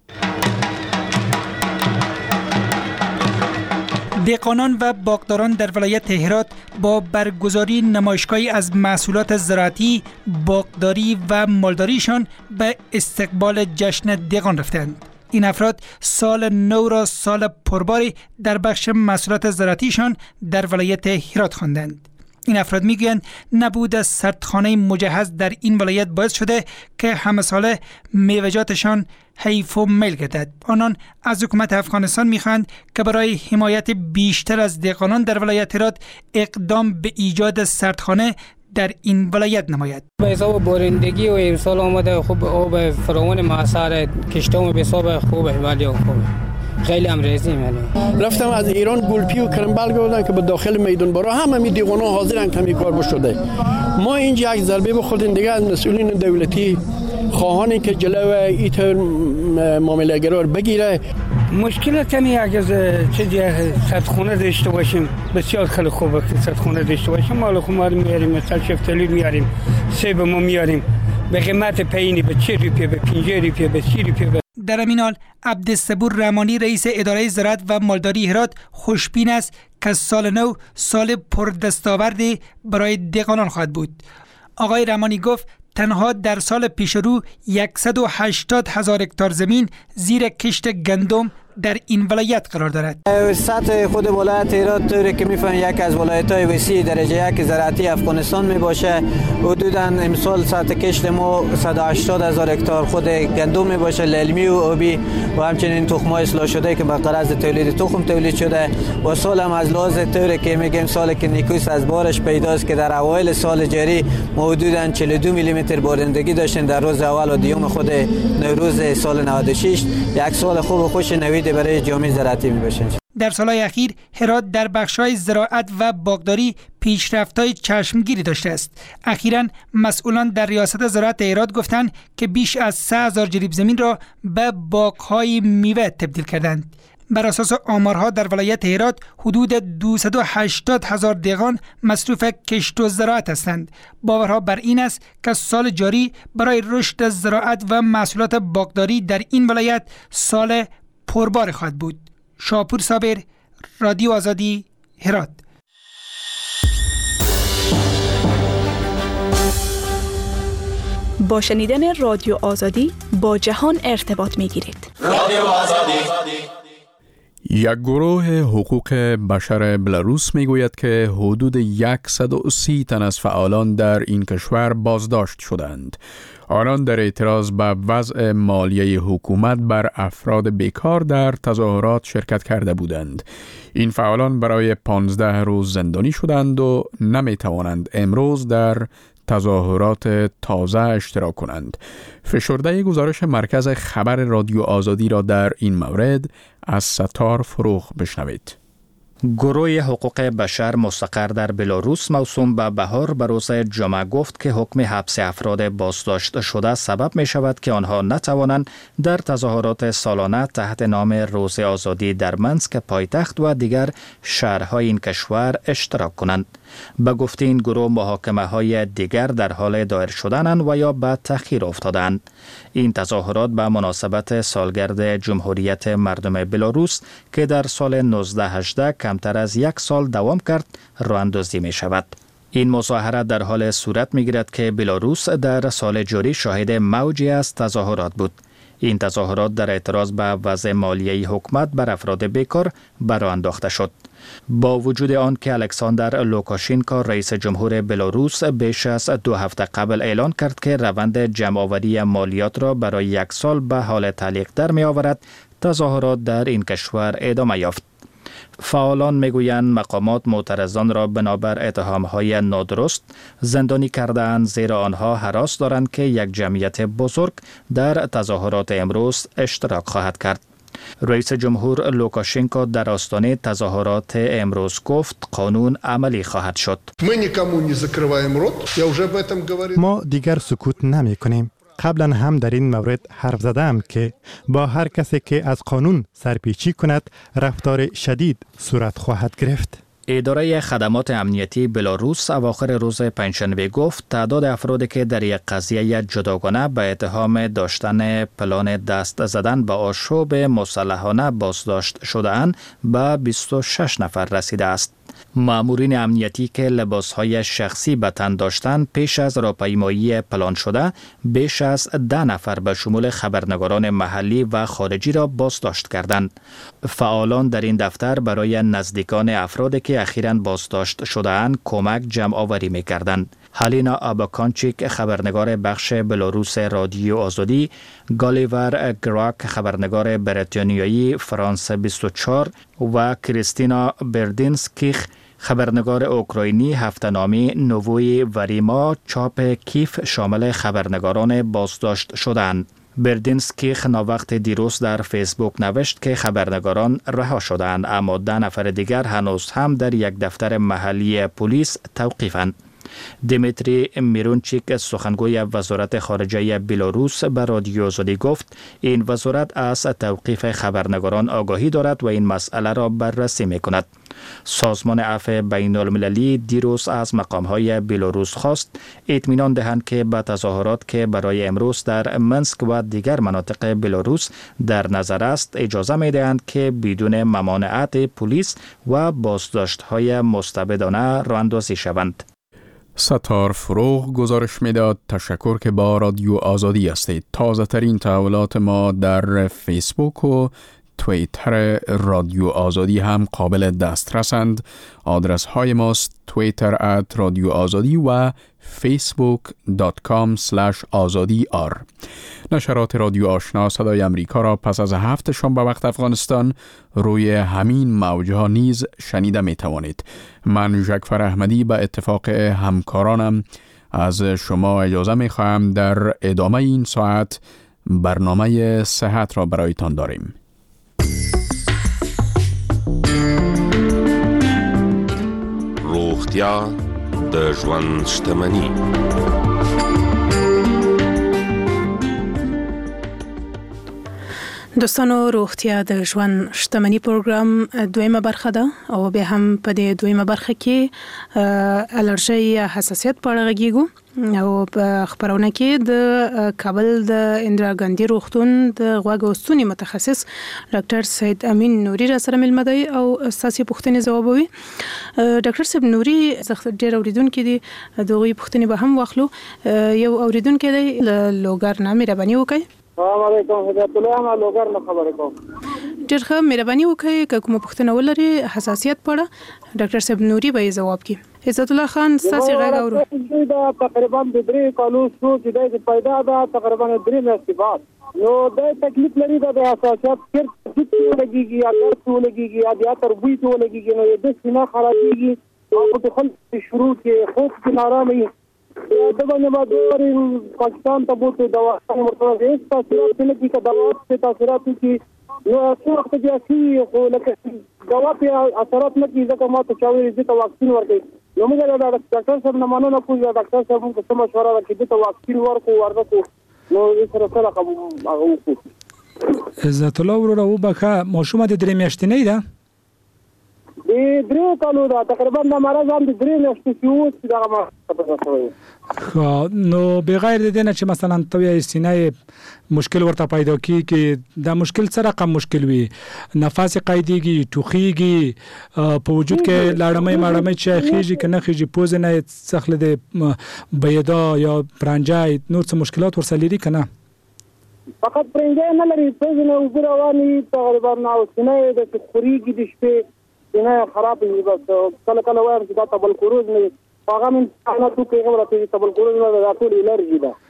Speaker 16: دهقانان و باغداران در ولایت هرات با برگزاری نمایشگاهی از محصولات زراعتی، باغداری و مالداریشان به استقبال جشن دهقان رفتند. این افراد سال نو را سال پرباری در بخش محصولات زراعتیشان در ولایت هرات خواندند. این افراد میگویند نبود سردخانه مجهز در این ولایت باعث شده که همه ساله میوه‌جاتشان حیف و میل گردد. آنان از حکومت افغانستان میخواهند که برای حمایت بیشتر از دهقانان در ولایت هرات اقدام به ایجاد سردخانه در این ولایت نماید.
Speaker 17: به حساب بارندگی و امسال آمده خوب آب فراوان معصر کشتام به حساب خوبه ولی خوبه. خیلی هم رزیم
Speaker 18: رفتم از ایران گلپی و کرنبل گردن که به داخل میدان برا همه می دیوانه حاضرن کمی کار بشده. ما اینجا یک ضربه بخوردیم دیگه از مسئولین دولتی خواهانی که جلو ایتر معامله گرار بگیره.
Speaker 17: مشکل کمی اگه چیزی سردخونه داشته باشیم بسیار خیلی خوبه که سردخونه داشته باشیم. مال خمار میاریم، مثلا شفتالو میاریم، سیب ما میاریم به قیمت پایینی به 40 روپیه، به 50 روپیه، به 30 روپیه.
Speaker 16: در همین حال عبدالصبور رحمانی رئیس اداره زراعت و مالداری هرات خوشبین است که سال نو سال پردستاوردی برای دهقانان خواهد بود. آقای رحمانی گفت تنها در سال پیش رو 180,000 هکتار زمین زیر کشت گندم در این ولایت قرار دارد.
Speaker 19: سطح خود ولایت هرات طوری که می‌فهمید یک از ولایت‌های وسیع درجه یک زراعتی افغانستان میباشه. حدوداً امسال سطح کشت ما 180,000 هکتار خود گندم میباشه، للمی و آبی و همچنین تخم‌های اصلاح شده که به غرض تولید تخم تولید شده. و سال هم از لحاظ طوری که میگیم سالی که نیکوست از بارش پیداست که در اوایل سال جاری حدوداً 42 میلیمتر بارندگی داشتن در روز اول و دیوم خود نوروز سال 96. یک سال خوب و خوش نوید برای جامعه زراعتی میباشند.
Speaker 16: در سالهای اخیر هرات در بخش‌های زراعت و باغداری پیشرفت‌های چشمگیری داشته است. اخیراً مسئولان در ریاست زراعت هرات گفتند که بیش از 3,000 جریب زمین را به باغ‌های میوه تبدیل کردند. بر اساس آمارها در ولایت هرات حدود 280,000 دهقان مصروف کشت و زراعت هستند. باورها بر این است که سال جاری برای رشد زراعت و محصولات باغداری در این ولایت سال پربار خواهد بود. شاپور صابر، رادیو آزادی، هرات.
Speaker 20: با شنیدن رادیو آزادی با جهان ارتباط می‌گیرید.
Speaker 10: رادیو آزادی.
Speaker 1: یک گروه حقوق بشر بلاروس میگوید که حدود 130 تن از فعالان در این کشور بازداشت شدند. آنان در اعتراض به وضع مالیه حکومت بر افراد بیکار در تظاهرات شرکت کرده بودند. این فعالان برای 15 روز زندانی شدند و نمی توانند امروز در تظاهرات تازه اشتراک کنند. فشرده گزارش مرکز خبر رادیو آزادی را در این مورد از ستار فروغ بشنوید.
Speaker 11: گروه حقوق بشر مستقر در بلاروس موسوم به بهار به روز جمعه گفت که حکم حبس افراد بازداشت شده سبب می شود که آنها نتوانند در تظاهرات سالانه تحت نام روز آزادی در منسک پایتخت و دیگر شهرهای این کشور اشتراک کنند. به گفته این گروه محاکمه های دیگر در حال دایر شدنند و یا به تأخیر افتادند. این تظاهرات به مناسبت سالگرد جمهوریت مردم بلاروس که در سال 1918 کمتر از 1 سال دوام کرد راه اندازی می شود. این مظاهره در حال صورت می گیرد که بلاروس در سال جاری شاهد موجی از تظاهرات بود. این تظاهرات در اعتراض به وضع مالیه حکومت بر افراد بیکار برآ انداخته شد. با وجود آن که الکساندر لوکاشینکو رئیس جمهور بلاروس بیش از 2 هفته قبل اعلان کرد که روند جمع‌آوری مالیات را برای 1 سال به حال تعلیق در می آورد، تظاهرات در این کشور ادامه یافت. فعالان میگویند مقامات معترضان را بنابر اتهام‌های نادرست زندانی کرده‌اند، زیرا آنها هراس دارند که یک جمعیت بزرگ در تظاهرات امروز اشتراک خواهد کرد. رئیس جمهور لوکاشینکو در آستانه تظاهرات امروز گفت قانون عملی خواهد شد.
Speaker 21: ما دیگر سکوت نمی کنیم. قبلا هم در این مورد حرف زدم که با هر کسی که از قانون سرپیچی کند رفتار شدید صورت خواهد گرفت.
Speaker 11: اداره خدمات امنیتی بلاروس اواخر روز پنجشنبه گفت تعداد افرادی که در یک قضیه جداگانه به اتهام داشتن پلان دست زدن به آشوب مسلحانه بازداشت شده‌اند به 26 نفر رسیده است. مامورین امنیتی که لباسهای شخصی به تن داشتند پیش از راهپیمایی پلان شده بیش از 10 نفر به شمول خبرنگاران محلی و خارجی را بازداشت کردند. فعالان در این دفتر برای نزدیکان افرادی که اخیراً بازداشت شده‌اند کمک جمع آوری می‌کردند. هالینا آباکانچیک خبرنگار بخش بلاروس رادیو آزادی، گالیور گراک خبرنگار بریتانیایی فرانس 24 و کریستینا بردینسکیخ خبرنگار اوکراینی هفته‌نامه نووی وریما چاپ کیف شامل خبرنگاران بازداشت شدند. بردینسکیخ ناوقت دیروز در فیسبوک نوشت که خبرنگاران رها شدند، اما 10 نفر دیگر هنوز هم در یک دفتر محلی پلیس توقیفند. دیمیتری میرونچیک سخنگوی وزارت خارجه بلاروس به رادیو آزادی گفت این وزارت از توقیف خبرنگاران آگاهی دارد و این مسئله را بررسی می‌کند. سازمان عفو بین المللی دیروز از مقام‌های بلاروس خواست اطمینان دهند که به تظاهرات که برای امروز در منسک و دیگر مناطق بلاروس در نظر است اجازه می‌دهند که بدون ممانعت پلیس و بازداشت‌های مستبدانه راه‌اندازی شوند.
Speaker 1: ستار فروغ گزارش میداد. تشکر که با رادیو آزادی هستید. تازه ترین تحولات ما در فیسبوک و توییتر رادیو آزادی هم قابل دسترسند. آدرس های ماست توییتر @رادیو آزادی و facebook.com/azadi_r. نشرات رادیو آشنا صدای امریکا را پس از 7 شنبه وقت افغانستان روی همین موجها نیز شنیده می توانید. من جعفر احمدی به اتفاق همکارانم از شما اجازه می خواهم در ادامه این ساعت برنامه صحت را برایتان داریم.
Speaker 22: روغتیا د ژوند شتمني.
Speaker 23: دوستانو، روغتیا د ژوند شتمني پروګرام دویمه برخه ده او به هم په دې دویمه برخه کې الرژي یا حساسیت په اړه غږیږو او په خبرونه کې د کابل د اندرا ګاندي روغتون د غوږ او ستوني متخصص ډاکټر سید امین نوري را سره ملمه دی او اساسي پوښتنې ځوابوي. ډاکټر سید نوري ډېر اوریدونکو دي دغه پوښتنې به هم واخلو. یو اوریدونکو دی لوګر نامې ربانی وکي.
Speaker 24: السلام علیکم، هدایت الله ما لوګر نه خبرې کوم.
Speaker 23: ډېر ښه مهرباني وکړئ که کومه پوښتنه ولري حساسیت په اړه ډاکټر صاحب نوري به جواب کړي. عزت الله خان ستاسو غږ اورو.
Speaker 12: دا تقریبا د 3 کالو شو چې د پیدا ده تقریبا 3 میاشتې بعد نو د تکلیف لري د حساسیت چیرته لګيږي یا درته لګيږي یا تربوي ته لګيږي نو د سینه خرابېږي او د خلک شروع کې خوب کې نارامي د باندې باندې پاکستان ته بوته دوا ورته هیڅ تاثیرات نه کوي دوا څه تاثیرات کوي نو څو وخت کې خو لکه دوا په اثرات نه کوي ځکه ما ته چاوي چې واکسین ورکړي نو موږ دا ډاکټر صاحب نه منو نه کوو ډاکټر صاحب موږ څه مشوره راکړي چې واکسین ورکړو نو سره سره هغه وکړو.
Speaker 3: عزت الله ورو وبخه ماشومه د 3 میاشتې نه ده
Speaker 12: د 3 کالو دا تقریبا د مرز هم د 3 میاشتې چې دا ما څه
Speaker 3: خو نو بغیر د دې نه چې مثلا توی سینې مشکل ورته پیدا کیږي دا مشکل سره رقم مشکل وي نفس قیدیږي ټوخیږي په وجود کې لاړمې چې خيږي کنه خيږي پوز نه څخله د بيدا یا پرنجای نور څه مشکلات ورسلري کنه
Speaker 12: فقط پرنجای نه لري پوز نه وګرواني تقریبا نو سینې د خوريږي د شپې نه خراب وي بس کله کله وایم چې دا تبل کوروز نه هغه من انا تو کې غوړه چې تبل کوروز نه دا ټول الرجی ده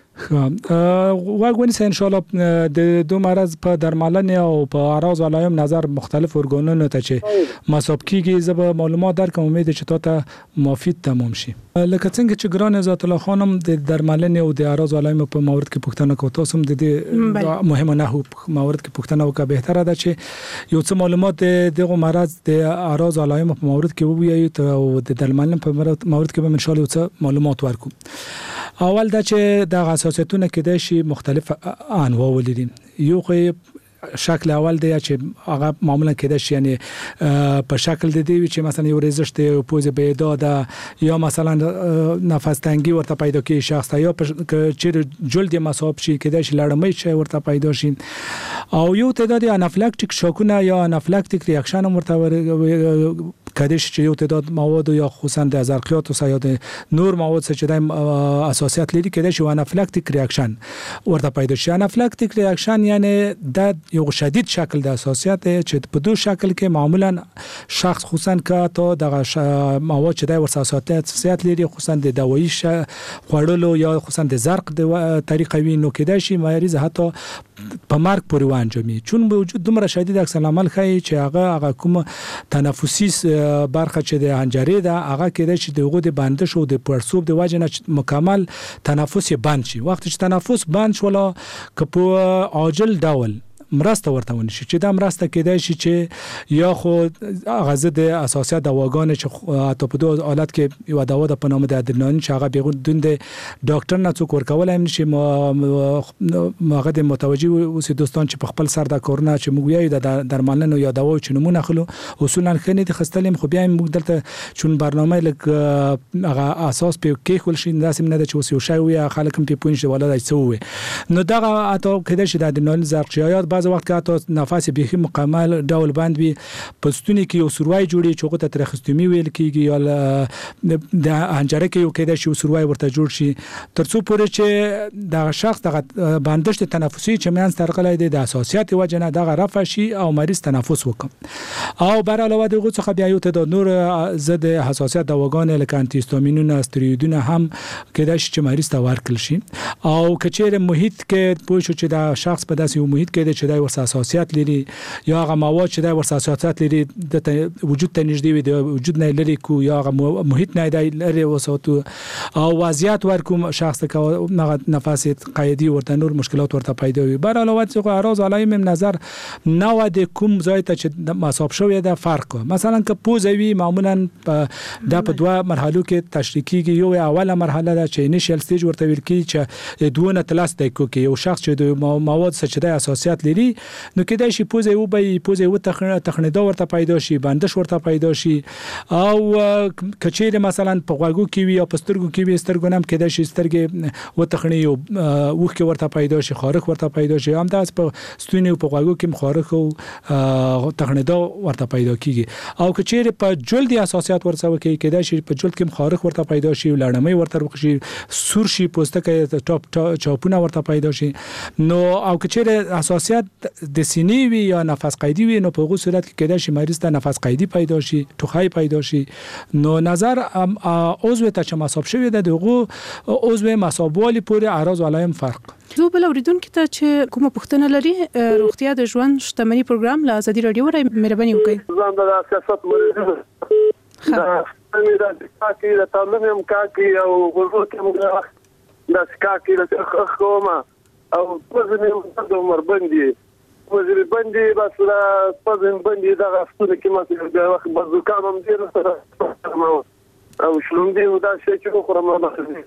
Speaker 3: واګونی ان شاء الله د دو مرض په درملنه او په اعراض او علائم نظر مختلف ارګانونو ته چې مصاب کیږي زب معلومات درکوم امید چې تاسو مفید تمام شي لکه څنګه چې ګران عزت الله خانم د درملنه او د اعراض او علائم په مورد کې پوښتنه کوي تاسو هم د دې مهمه نه هو مورد کې پوښتنه وکړه بهتره ده چې یو څه معلومات دغه مرض د اعراض او علائم په مورد کې ووایي او د درملنه په مورد کې به ان شاء الله یو څه معلومات ورکو. اول دا چې د حساسیتونه کېدای شي مختلف انواع ولري یو خو شکل اول دی چې هغه معمولا کېدای شي یعنی په شکل د دی چې مثلا یو ریزش دی پوز بيدا ده یا مثلا نفس تنګي ورته پیدا کوي شخص یا چې جلد مصاب شي کېدای شي لړمې شي ورته پیدا شي او یو تعداد انافلاکتیک شوکونه یا انافلاکتیک ریاکشن ورته کېدای شي چې یو تعداد مواد یا خصوصا د زرقیات او سیاد نور مواد چې د اساسیات لري کېدای شي انافلاکتیک ریاکشن ورته پیدا شي انافلاکتیک ریاکشن یعنی د یو شدید شکل د اساسیات چې په دوه شکل کې معمولا شخص خصوصا که تا د مواد چې د اساسیات لري خصوصا د دوايي خوړلو یا خصوصا د زرق د طریقې وینو کېدای شي مریض حتی په مرګ پورې وانجامي چون به وجود دومره شدید عکس العمل ښيي چې هغه کوم تنفسي برخه چې د حنجرې ده هغه کېدای شي دغه د بندش او د پړسوب د وجه نه مکمل تنفس بند شي وخت چې تنفس بند شول که په عاجل ډول مرسته ورته ونشي چې دا مرسته کېدای شي چې یا خو غزه د اساسیات دواګان چې حتی په دوه حالت کې یو دوا د پنامه د ادرنالین چې هغه بغیر د ډاکټر نه څوک ورکول هم نشي ماغه د متوجي اوسې دوستان چې په خپل سر د کورونه چې موږ یې د درملنه یا دوا چې نمونه خلو اصولا خني د خستلم خو بیا موږ دلته چون برنامه لک هغه اساس په کې خل شي لازم نه د چې وسو شي وي خلک هم په پوینټ ولا دای څو نو دا حتی کېدای شي د ادرنالین زرقیات بعض وخت که تاسو نفس بيخي مکمل ډول بند وي پستونی کې یو سروای جوړي چې غوته ترخستومي ویل کیږي یا د انجره کې یو کېدای شي سروای ورته جوړ شي ترڅو پورې چې د شخص د بندشت تنفسي چې مېن سترغلای د اساسيات وجنه د رفع شي او مریض تنفس وکم او بر علاوه دغه څخه بیا یو تعداد نور ضد حساسیت دواګان لکه انټیهیستامینونه استرویدونه هم کېدای شي چې مریض ته ورکړل شي او کچېره محیط کې پوه شو چې د شخص په داسې یو محیط کې د اساسیات لري یا هغه مواد چې د اساسیات لري د وجود ته نږدې وي د وجود نه لري کو یا هغه محیط نه دی لري وساتو او وضعیت ورکوم شخص که نفس قیدی ورته نور مشکلات ورته پیدا وي بر علاوه څو اعراض علائم نظر نو د کوم ځای ته چې مصاب شوی د فرق مثلا که پوزوي معمولا د په دوه مرحلو کې تشریح کیږي یو اوله مرحله د انیشل سټیج ورته ویل کی چې دوه نه تلاس د کوي یو شخص چې د مواد چې د اساسیات لري نو کېدای شي پوزه و به پوزه و تخنیدا ورته پیدا شي بندش ورته پیدا شي او کچېره مثلا په غوګو کې وي یا په سترګو کې وي سترګو نم کېدای شي سترګې و تخنی او وښ کې ورته پیدا شي خارق ورته پیدا شي هم داس په ستونی او په غوګو کې مخارق او تخنیدا ورته پیدا کیږي او کچېره په جلد اساسیات ورته وکي کېدای شي په جلد کې مخارق ورته پیدا شي لړمې ورته وکشي سور شي پوستکه ټاپ چاپونه ورته پیدا شي نو او کچېره اساسیات حالت د سینې وي یا نفس قیدی وي نو په هغه صورت کې کېدای شي مریض ته نفس قیدی پیدا شي، ټوخی پیدا شي. نو نظر عضو ته چې مصاب شوی د دغه عضو مصابوالي پورې اعراض علایم فرق.
Speaker 23: زه بل اوریدونکو ته چې کومه پوښتنه لري روغتیا د ژوند شتمنۍ پروګرام له ازادي رادیو ورای مهرباني وکړئ.
Speaker 6: ځان د سیاست مریض دا کاکي د تعلیم هم کاکي او ورو کې موږ د کاکي د خو او پزنه د عمر بندي وزیر بندي بس لا پزن بندي دا غوښتنه کې ما د وخت بزوکان هم دي سره او شلون دي دا شي چې خو ما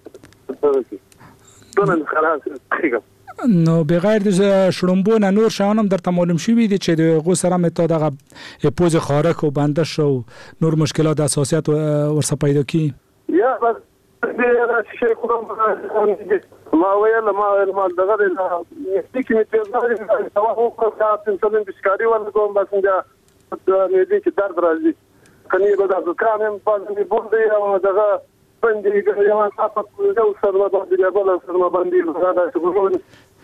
Speaker 6: دونه خلاص
Speaker 3: نو بغیر د شړمبو نه نور شانم درته معلوم شوی دي چې د غو سره مت دغه پوز خارق او بندش او نور مشکلات اساسیت ورسره پیدا کی
Speaker 6: یا بس د شي کوم ما ویل ما دغه نه چې چې زه سوا هو کوم څه بسکاري ونه کوم بس دا نه دي چې درد راځي کني به دا ځکه هم باندې بوندي او دغه باندې یو تاسو یو سره باندې بل سره باندې دا څه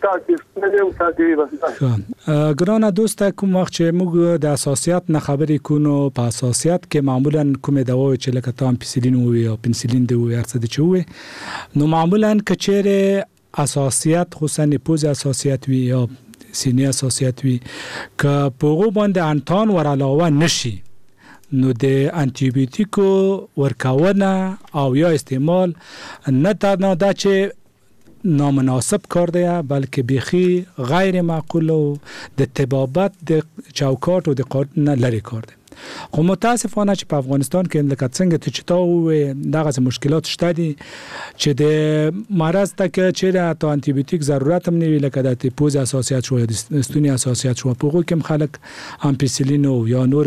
Speaker 3: ګرانه دوسته کوم وخت چې موږ د اساسیات نه خبرې کوو په اساسیات کې معمولا کومه دوا چې لکه تام پنسلین وي او پنسلین دی وي ارڅ د چوي نو معمولا کچېره اساسیات خصوصا پوز اساسیات وي یا سینې اساسیات وي ک پوغو باندې انتان ور علاوه نشي نو د انټي بیوټیکو ورکاونه او یا استعمال نه تا دا چې نامناسب کار دی بلکې بیخي غیر معقول او د طبابت د چوکاټ او د قانون نه لري کار دی. خو متاسفانه چې په افغانستان کې لکه څنګه ته چتا دغه مشکلات شته دي چې د مرض ته چې د انټي بیوټیک ضرورت هم نه وی لکه د پوز اساسیات شو د ستوني اساسیات شو په هغه کې خلک امپیسیلین او یا نور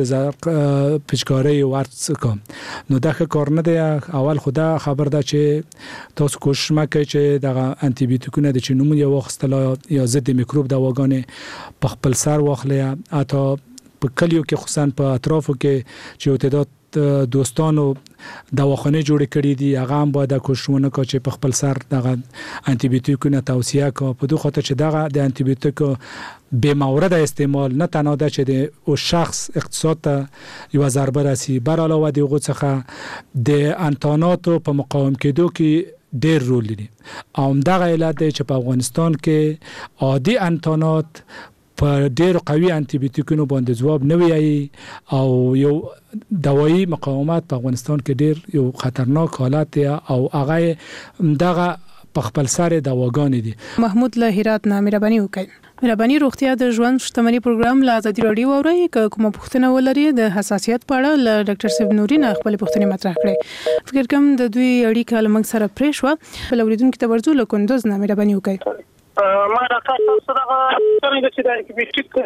Speaker 3: پچکاری ورڅ کوم نو دغه کار نه دی. اول خدا خبر ده چې تاسو کوشش وکړئ چې دغه انټي بیوټیکونه د چینوم یو وختلا یا ضد میکروب دواګانې په خپل سر واخلې اته په کلیو کې خصوصا په اطرافو کې چې یو تعداد دوستانو دواخانه جوړ کړي دي هغه هم باید کوششونه کوي چې په خپل سر دغه انټي بیوټیکونه توصیه کوي په دوه خاطر چې دغه د انټي بیوټیک به مورد استعمال نه تنها د چې د او شخص اقتصاد ته یو ضربه راسي بر علاوه دغه څخه د انتاناتو په مقاوم کېدو کې ډېر رول لري او دغه علت دی چې په افغانستان کې عادي انتانات په ډېر قوي انټي بیوټیکونو باندې ځواب نه ویایي او یو دوايي مقاومت په افغانستان کې ډېر یو خطرناک حالت دی او هغه دغه په خپل سر دواګانې دي.
Speaker 23: محمود له هرات نه مهرباني وکړئ. مهرباني روغتیا د ژوند شتمنۍ پروګرام له ازادي رادیو اورئ کومه پوښتنه ولري د حساسیت په اړه له ډاکټر صاحب نورین خپل پوښتنه مطرح کړې. فکر کوم د دوی اړیکه لمنګ سره پرې شو په لوریدونکو ته ورزو له کندوز نه مهرباني وکړئ.
Speaker 13: ما راځه سره څنګه چې د انټي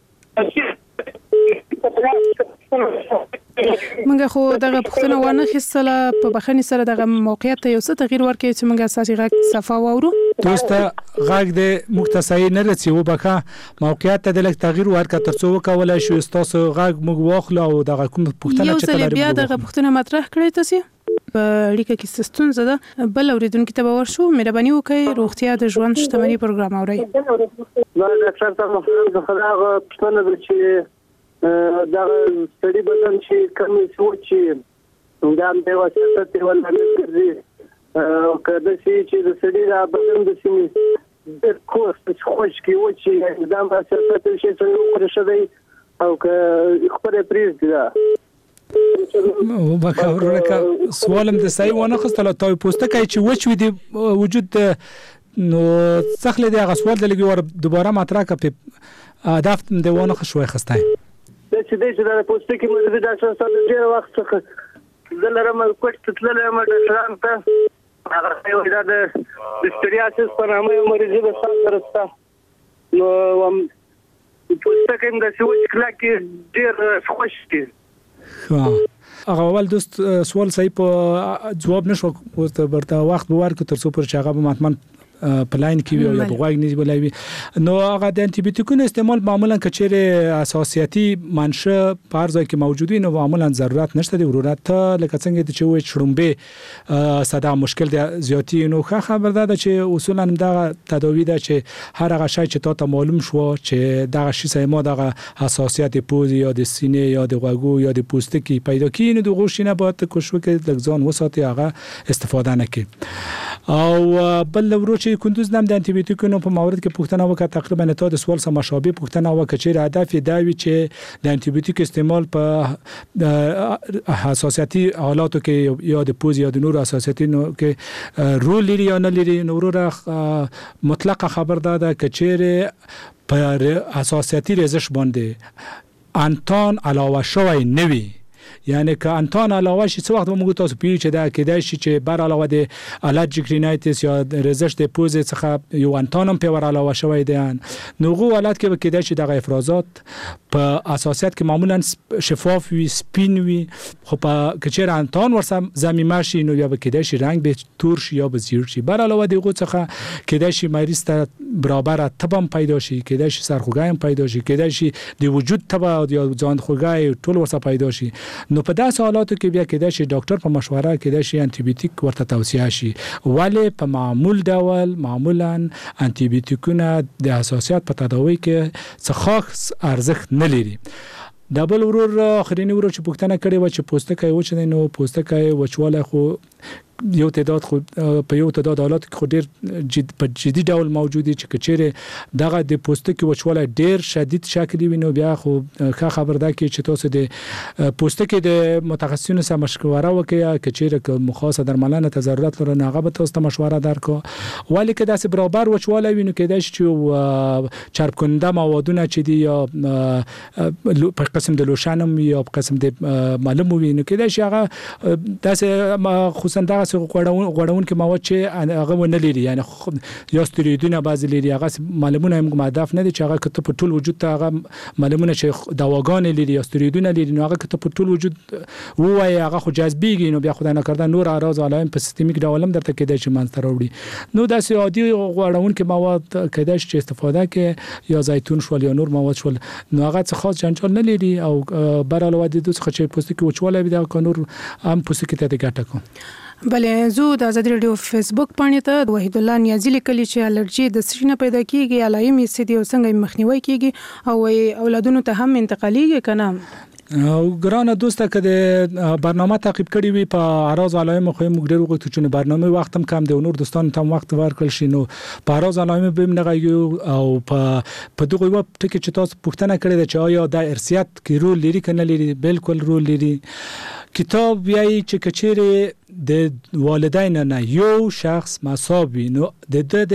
Speaker 23: منګه خو دغه پښتنه ونه خستله په بخښنې سره دغه موقعیت ته یو څه تغییر ورکړي چې موږ اساسي غږ صفه واورو.
Speaker 3: دوسته غږ د مختصری نه رسي وبکه موقعیت ته د لک تغییر ورکړه ترڅو وکولای شو تاسو غږ موږ واخلو او دغه کوم پښتنه چې
Speaker 23: تلری بیا دغه پښتنه مطرح کړی تاسو په اړیکه کې ستونزه ده بل اوریدونکو ته باور شو مهرباني وکړئ روغتیا د ژوند شتمنۍ پروګرام اورئ.
Speaker 6: دا ډاکټر ته خدای پښتنه د چې دا ستړي بدن چې کمی سوچي دا د واسطه ته ولنه کوي او کله چې د ستړي را بدن د سیمې د کوست خوش کی و چې دا واسطه ته شي څنګه شوی او که خبره پریز ده
Speaker 3: وبخورنه سوالم د صحیح ونه خستله تای پوسټه کوي چې وچوي د وجود نو څخله د غسوال د لګي ور دوباره مطرح کړي هدف د ونه خښوي خستای
Speaker 6: د چې د پوسټه کې مې د ډاکټر صاحب ډیر وخت څخه زلرم کوټ تللم ډاکټران ته هغه یو د ډیسټریاسس په نامه مریض به سره سره نو پوسټه کې د سوچ کلا کې ډیر خوش دي.
Speaker 3: هغه اول دوست سوال صحیح په جواب نشو ورته وخت به ورکړو ترڅو پر چې هغه به متمن پلاین کې وي یا بغوګ نه ولوي نو هغه د انټي بیوټیکونو استعمال معمولا کچېره اساسياتي منشأ په ځای کې موجود وي نو معمولا ضرورت نشته د ضرورت لکه څنګه چې وې شړومبه صدا مشکل دی زیاتی نو خبر ده چې اصولا دا تداوی ده چې هر هغه شی چې ته معلوم شو چې دا شی سیمه دا حساسیت پوز یا د سینې یا د غوږو یا د پوستکي پیدا کین د غوښینه باید کوشش وکړي د ځان وساتي هغه استفاده نکړي او بل ورو چې کندوز نام د انټي بیوټیکونو په مورد کې پوښتنه وکړه تقریبا ته د سوال سم مشابه پوښتنه وکړه چې هدف دا وی چې د انټي بیوټیک استعمال په حساسیتي حالاتو کې یا د پوز یا د نور حساسیتونو کې رول لري یا نه لري نور مطلق خبر داده کچېره په حساسیتي رزش باندې انتان علاوه شوی نوي یعنی که انتان علاوه شي څو وخت موږ تاسو پیږي چې دا کېدای شي چې بر علاوه د الرجیک رینایتس یا رزش د پوز څخه یو انتان هم په علاوه شوی دی نو غو حالت کې کېدای شي د افرازات په اساسیت کې معمولا شفاف وي سپین وي خو په کچېر انتان ورسم زمینه شي نو یا کېدای شي رنگ به تور شي یا به زیړ شي بر علاوه د غو څخه کېدای شي مریض ته برابر تبم پیدا شي کېدای شي سرخوږی هم پیدا شي کېدای شي د وجود تبه یا ځان خوږی ټول ورسره پیدا شي نو په داسې حالاتو کې بیا کېدای شي ډاکټر په مشوره کېدای شي انټي بیوټیک ورته توصیه شي ولی په معمول ډول معمولا انټي بیوټیکونه د حساسیت په تداوی کې څه خاص ارزښت نه لري دبل ورور اخرینی ورور چې پوښتنه کړې و چې پوستکی وچ نو پوستکی وچواله خو یو تعداد خو په یو تعداد حالات کې خو ډیر په جدي ډول موجودي چې کچېره دغه د پوستکي وچواله ډیر شدید شکل وي نو بیا خو خبر ده کې چې تاسو د پوستکي د متخصصینو سره مشوره وکړئ کچېره که مخاصه درملنه ته ضرورت لري هغه به تاسو ته مشوره درکو ولی که داسې برابر وچواله وي نو کېدای شي چې چرب کننده موادونه چې دي یا په قسم د لوشن یا په قسم د معلوم وي نو کېدای شي هغه داسې خصوصا دغه غوړون کې مواد چې هغه ونه لري یعنی یا سترویدونه بعضی لري هغه معلومونه هم هدف نه دي چې هغه کته په ټول وجود ته هغه معلومونه چې دواګان لري یا سترویدونه لري نو هغه کته په ټول وجود وای هغه خو جذبېږي نو بیا خدای نه کړدا نور اراز علایم په سیستمیک ډول هم درته کېدای شي منځ راوړي نو داسې عادي غوړون کې مواد کېدای شي استفاده کې یا زیتون شول یا نور مواد شول نو هغه څه خاص جنجال نه لري او بر علاوه د دوه څخه چې پوستکي وچواله وي دا کانور هم پوستکي ته ګټه کوي
Speaker 23: بلې زه د آزادي رادیو فیسبوک باندې ته وحید الله نیازی لیکلی چې الرجی د سینې پیدا کیږي علایمي سدي او څنګه مخنیوي کیږي او اولادونو ته هم انتقالیږي کنه
Speaker 3: او ګرانه دوسته که د برنامه تعقیب کړی وي په اراز علایم خو موږ ډیر وخت چې برنامه وخت هم کم دی نور دوستان ته وخت ورکړل شي نو په اراز علایم به نه او په دغه وخت ټکی چې تاسو پوښتنه کړې ده چې آیا د ارثیات کې رول لري کنه لري بالکل رول لري کتاب ویایي چې کچېره د والدین نه یو شخص مصابي نو د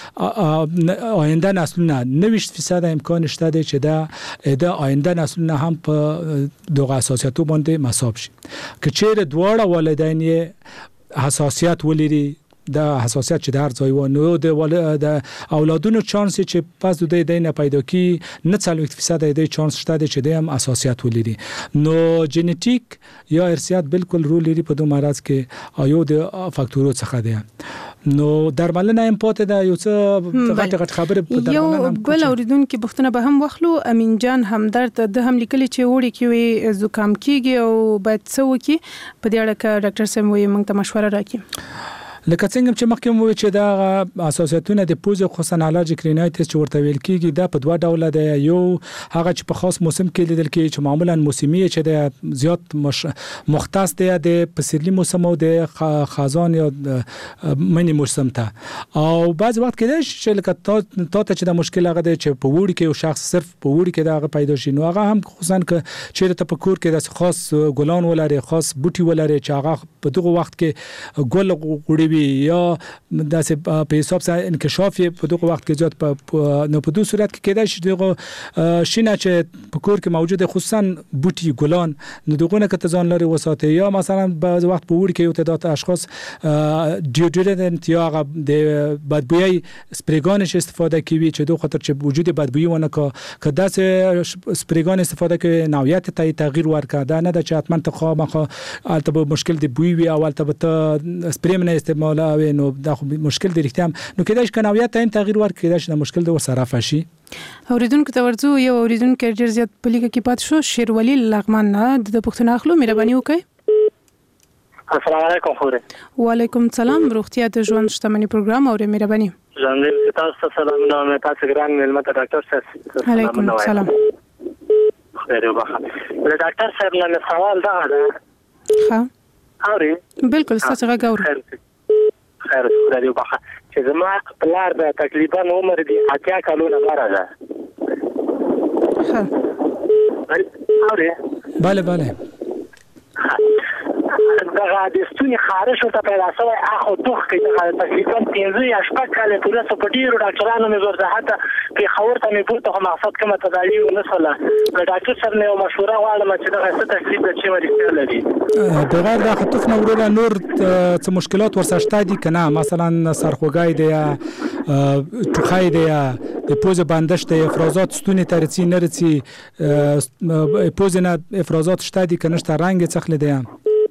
Speaker 3: آینده نسلونه 90% امکان شته چې د آینده نسلونه هم په دغه اساسیاتو باندې مصاب شي کچېره دواړه والدین حساسیت ولري د حساسیت چې د هر ځای و نو د اولادونو چانس چې پس د دې نه پیدا کی نه 40% د چانس شته چې د هم حساسیت ولري نو جنټیک یا ارثیات بالکل رول لري په دوه مرز کې ایو د فاکتورو څخه دی نو درملنه هم پاتې ده یو څه غټ خبره په درملنه
Speaker 23: یو بل اوریدونکو بختونه به هم واخلو امین جان همدرد د هم لیکلي چې وړي کې وي زکام کیږي او باید څه وکړي په دې اړه کې ډاکټر سم وي موږ ته مشوره راکړي
Speaker 3: لکه څنګه چې مخکې مو چې دا اساسیتونه د پوز خصوصا الرجیک رینایتس چې ورته ویل کیږي دا په دوه ډوله دی یو هغه چې په خاص موسم کې لیدل کیږي چې معمولا موسمي چې د زیات مختص دی د پسرلی موسم او د خزان یا منی موسم ته او بعض وخت کې چې لکه ته چې د مشکل هغه دی چې په وړي کې یو شخص صرف په وړي کې دا پیدا شي نو هغه هم خصوصا چې ته په کور کې د خاص ګلان ولري خاص بوټي ولري چې هغه په دغه وخت کې ګل غوړي یا داسې په حساب سره انکشاف په دغه وخت کې زیات نو په دوه صورت کې کېدای شي دغه شینه چې په کور کې موجود خصوصا بوټي ګلان نو دغه نه کته ځان لري وساتي یا مثلا بعض وخت په وړ کې یو تعداد اشخاص ډیوډرنت یا د بدبویي سپریګان استفاده کوي چې دوه خاطر چې وجود بدبویي ونه که داسې سپریګان استفاده کوي نوعیت ته تغییر ورکړه دا نه د چاتمن ته خامخه البته مشکل دی بوی وی اول ته سپری من استعمال او نو دا مشکل دی رښتیا نو کېدای شي نوعیت ته تغییر ورکړي دا مشکل د وسره فشي
Speaker 23: اوریدونکو ته ورځو یو اوریدونکو ډیر زیات په لیکه کې پات شو شیرولی لغمان نه د پښتون اخلو مهرباني وکړئ
Speaker 4: السلام علیکم خوره
Speaker 23: وعلیکم السلام روغتیا د ژوند شتمنۍ پروګرام او مهرباني
Speaker 4: ژوند تاسو سلام نو تاسو ګران ملمت ډاکټر صاحب
Speaker 23: علیکم السلام
Speaker 4: خیر وبخښه د ډاکټر صاحب نه سوال دا ده
Speaker 23: ها
Speaker 4: اوري
Speaker 23: بالکل ستاسو غږ اورم
Speaker 4: خیر خدای وبخښه چې زما پلار د تقریبا عمر دی 80 کلونه بار ده
Speaker 23: ها
Speaker 4: اوري
Speaker 3: bale
Speaker 4: دغه د ستوني خارش ته پیدا شوی اخو دوه کې تقریبا 15 یا 16 کال پورې په ډیرو ډاکټرانو مې ورته حتی په خبر ته مې پورته مقصد کومه تداوی ونسله د ډاکټر سره نو مشوره غواړم چې دغه څه تکلیف د چي ورته لري
Speaker 3: دغه د خطف نورونه نور څه مشکلات ورسشته دي کنه مثلا سرخوګای دی یا ټوخای دی یا د پوز بندش د افرازات ستوني ترڅی نرڅی پوزنه افرازات شته دي کنه شته رنگ څخل دی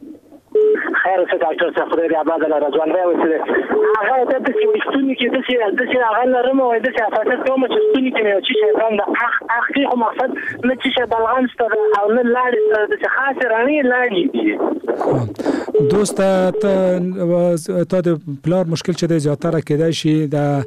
Speaker 4: خیر څه ډاکټر صاحب خدای دې آباد لره ځوان دی وسره هغه ته د ستوني کې د څه هغه لرم او د څه اساس کوم چې ستوني کې مې چې شیطان د اخ خو مقصد نه چې بلغم ستاره او نه لاړ د خاص رانی لاړ
Speaker 3: دوست ته د پلار مشکل چې د زیاتره کېدای شي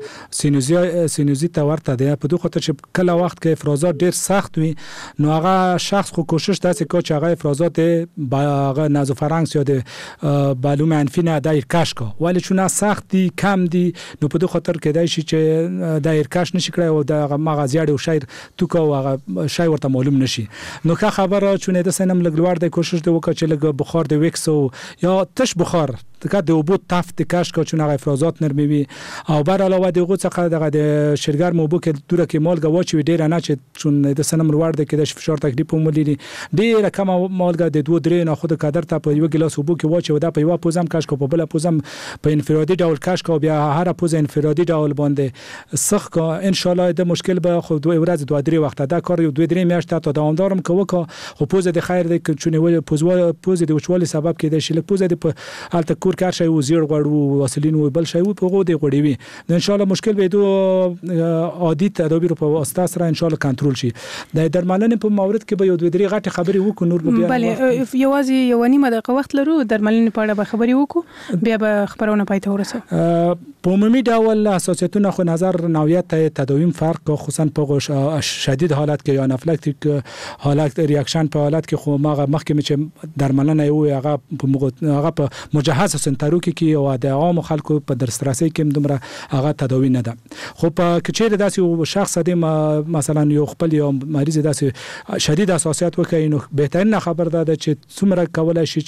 Speaker 3: د سینوزیت ورته دی په دوه خاطر چې کله وخت کې افرازات ډیر سخت وي نو هغه شخص خو کوشش داسې کوي چې هغه افرازات هغه نازوفرنګس یا د بالو منفی نه دایر کش کو ولی چون سخت دی کم دی نو په دوه خاطر کېدای شي چې دایر کش نشي کړی او د مغازیاړ او شایر تو کو هغه شای ورته معلوم نشي نو که خبره چون د سنم لګلوړ د کوشش دی وکړي چې لګ بخار د وکس یا تش بخار دغه د اوبو تفت کش کو چون هغه افرازات نرمي او بر علاوه دغه څخه دغه د شرګر موبو کې دوره کې مالګه واچوي ډیر نه چې چون د سنم لوړ د کې د فشار تکلیف وملري ډیر کم مالګه د 2-3 نه خود قدر ته په یو ګلاس اوبو کې واچوي دا په یو پوزم کش کو په بل پوزم په انفرادي ډول کش کو بیا هر پوز انفرادي ډول باندې سخ کو ان شاء الله د مشکل به خو 2 ورځې 2-3 وخت دا کار یو 2-3 میاشتې ته دوامدارم کوو خو پوز د خیر د چون پوز د وچوالي سبب کې د شل پوز د الته کور کار شي او زیر غړو واسلین او بل شي په غو دی غړوي ان شاء الله مشکل به دو عادي تدابیر په واسطه سره ان شاء الله کنټرول شي د درملنې په مورد کې به یو 2-3 غټه خبري وکړو نور به
Speaker 23: بله یوازې یو نیمه دقیقه وخت لرو درملنې په اړه به خبري وکړو بیا به خبرونه پاتې ورسو
Speaker 3: په عمومي ډول اساسیتونه خو نظر نوعیت تداویم فرق خصوصا په شدید حالت کې یا انافلاکتیک حالت ریاکشن په حالت کې خو مخکې چې درملنه یو هغه په مجهز سنترو کې او د عام خلکو په درسترسي کې دومره هغه تداوی نه ده خو په کچېره داسې شخص د مثلا یو خپل یو مریض داسې شدید حساسیت وکړي نو بهترین خبر ده چې څومره کولای شي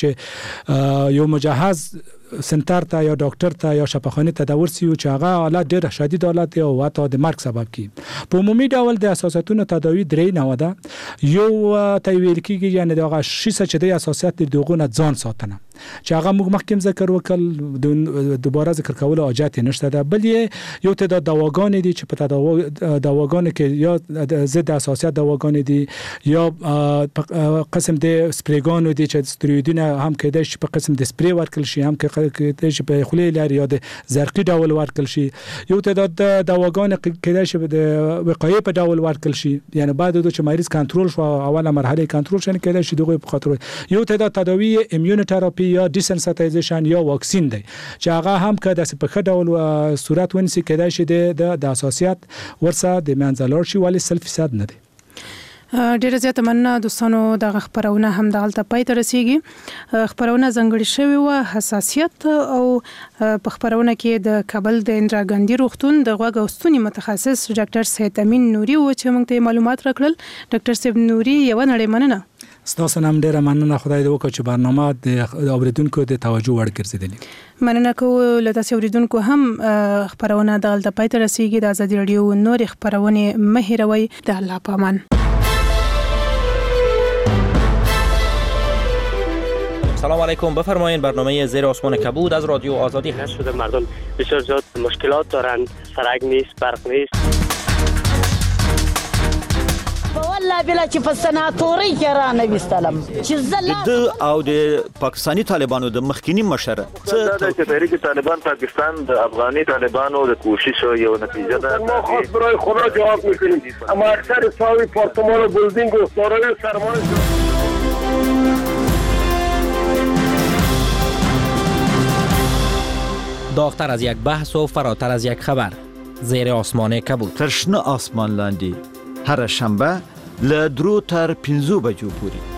Speaker 3: چې یو مجهز سنتر ته یا ډاکټر ته یا شفاخانه ته دورسي او چې هغه حالت ډېر شدید حالت او حتی د مرګ سبب کی په عمومي ډول د اساساتونو تداوی درې نه وده یو تایویل کیږي یعنی دغه شیسه چې د اساسات دغه نه ځان ساتنه چې هغه موږ مخکې ذکر وکړ دوباره ذکر کول حاجت نشته ده بل یو تعداد دواګان دي چې په دواګان کې یا ضد اساسات دواګان دي یا قسم د سپریګان دي چې سترویدونه هم کېدای شي په قسم د سپری ورکل شي هم کې چې په خولي لري یا د زرقي ډول ورکل شي یو تعداد دواګان کېدای شي د وقایې په ډول ورکل شي یعنی بعد د چې مریض کنټرول شو اوله مرحله کنټرول شنه کېدای شي دغه په خاطر یو تعداد تداوی ایمیونوتراپي یا ډیسنسټایزیشن یا واکسین دی چې هغه هم که د په ډول صورت ونسي کېدای شي د اساسیت ورسره د منځلور شي ولی 100% نه دی
Speaker 23: ډیره زیاته مننه دوستانو د خبرونه هم د غلطه پای ته رسیږي خبرونه زنګړی شوی و حساسیت او په خبرونه کې د کابل د اندرا ګاندی روغتون د غوږ او ستوني متخصص ډاکټر سید امین نوري و چې موږ ته معلومات راکړل ډاکټر سید نوري یو نړۍ مننه
Speaker 3: ستاسو نام ډیره مننه خدای دې وکړي چې برنامه د اوریدونکو د توجه وړ ګرځیدلی
Speaker 23: مننه کوم له تاسو اوریدونکو هم خبرونه د غلطه پای ته رسیږي د ازادي رادیو نور خبرونه مهیروي د الله پامان
Speaker 10: سلام علیکم، بفرمایید. برنامه زیر آسمان کبود از رادیو آزادی هست.
Speaker 5: شده مردم بسیار زیاد مشکلات دارند، سرک نیست، برق نیست.
Speaker 7: والله بلا چې په سناتوري کې را نویستلم چې
Speaker 8: د او د پاکستانی طالبانو د مخکینی مشر
Speaker 24: چې تحریک طالبان پاکستان د افغاني طالبانو د کوشش یو نتیجه ده.
Speaker 13: ما خاص برای خدا جواب میکنیم، اما اکثر ساوی پارتمان و بلدینگ و دارای سرمایه
Speaker 10: داغتر از یک بحث و فراتر از یک خبر. زیر آسمان کبود.
Speaker 8: ترشنه آسمان لاندی هر شنبه ل 2 تر 5 بجو پوری.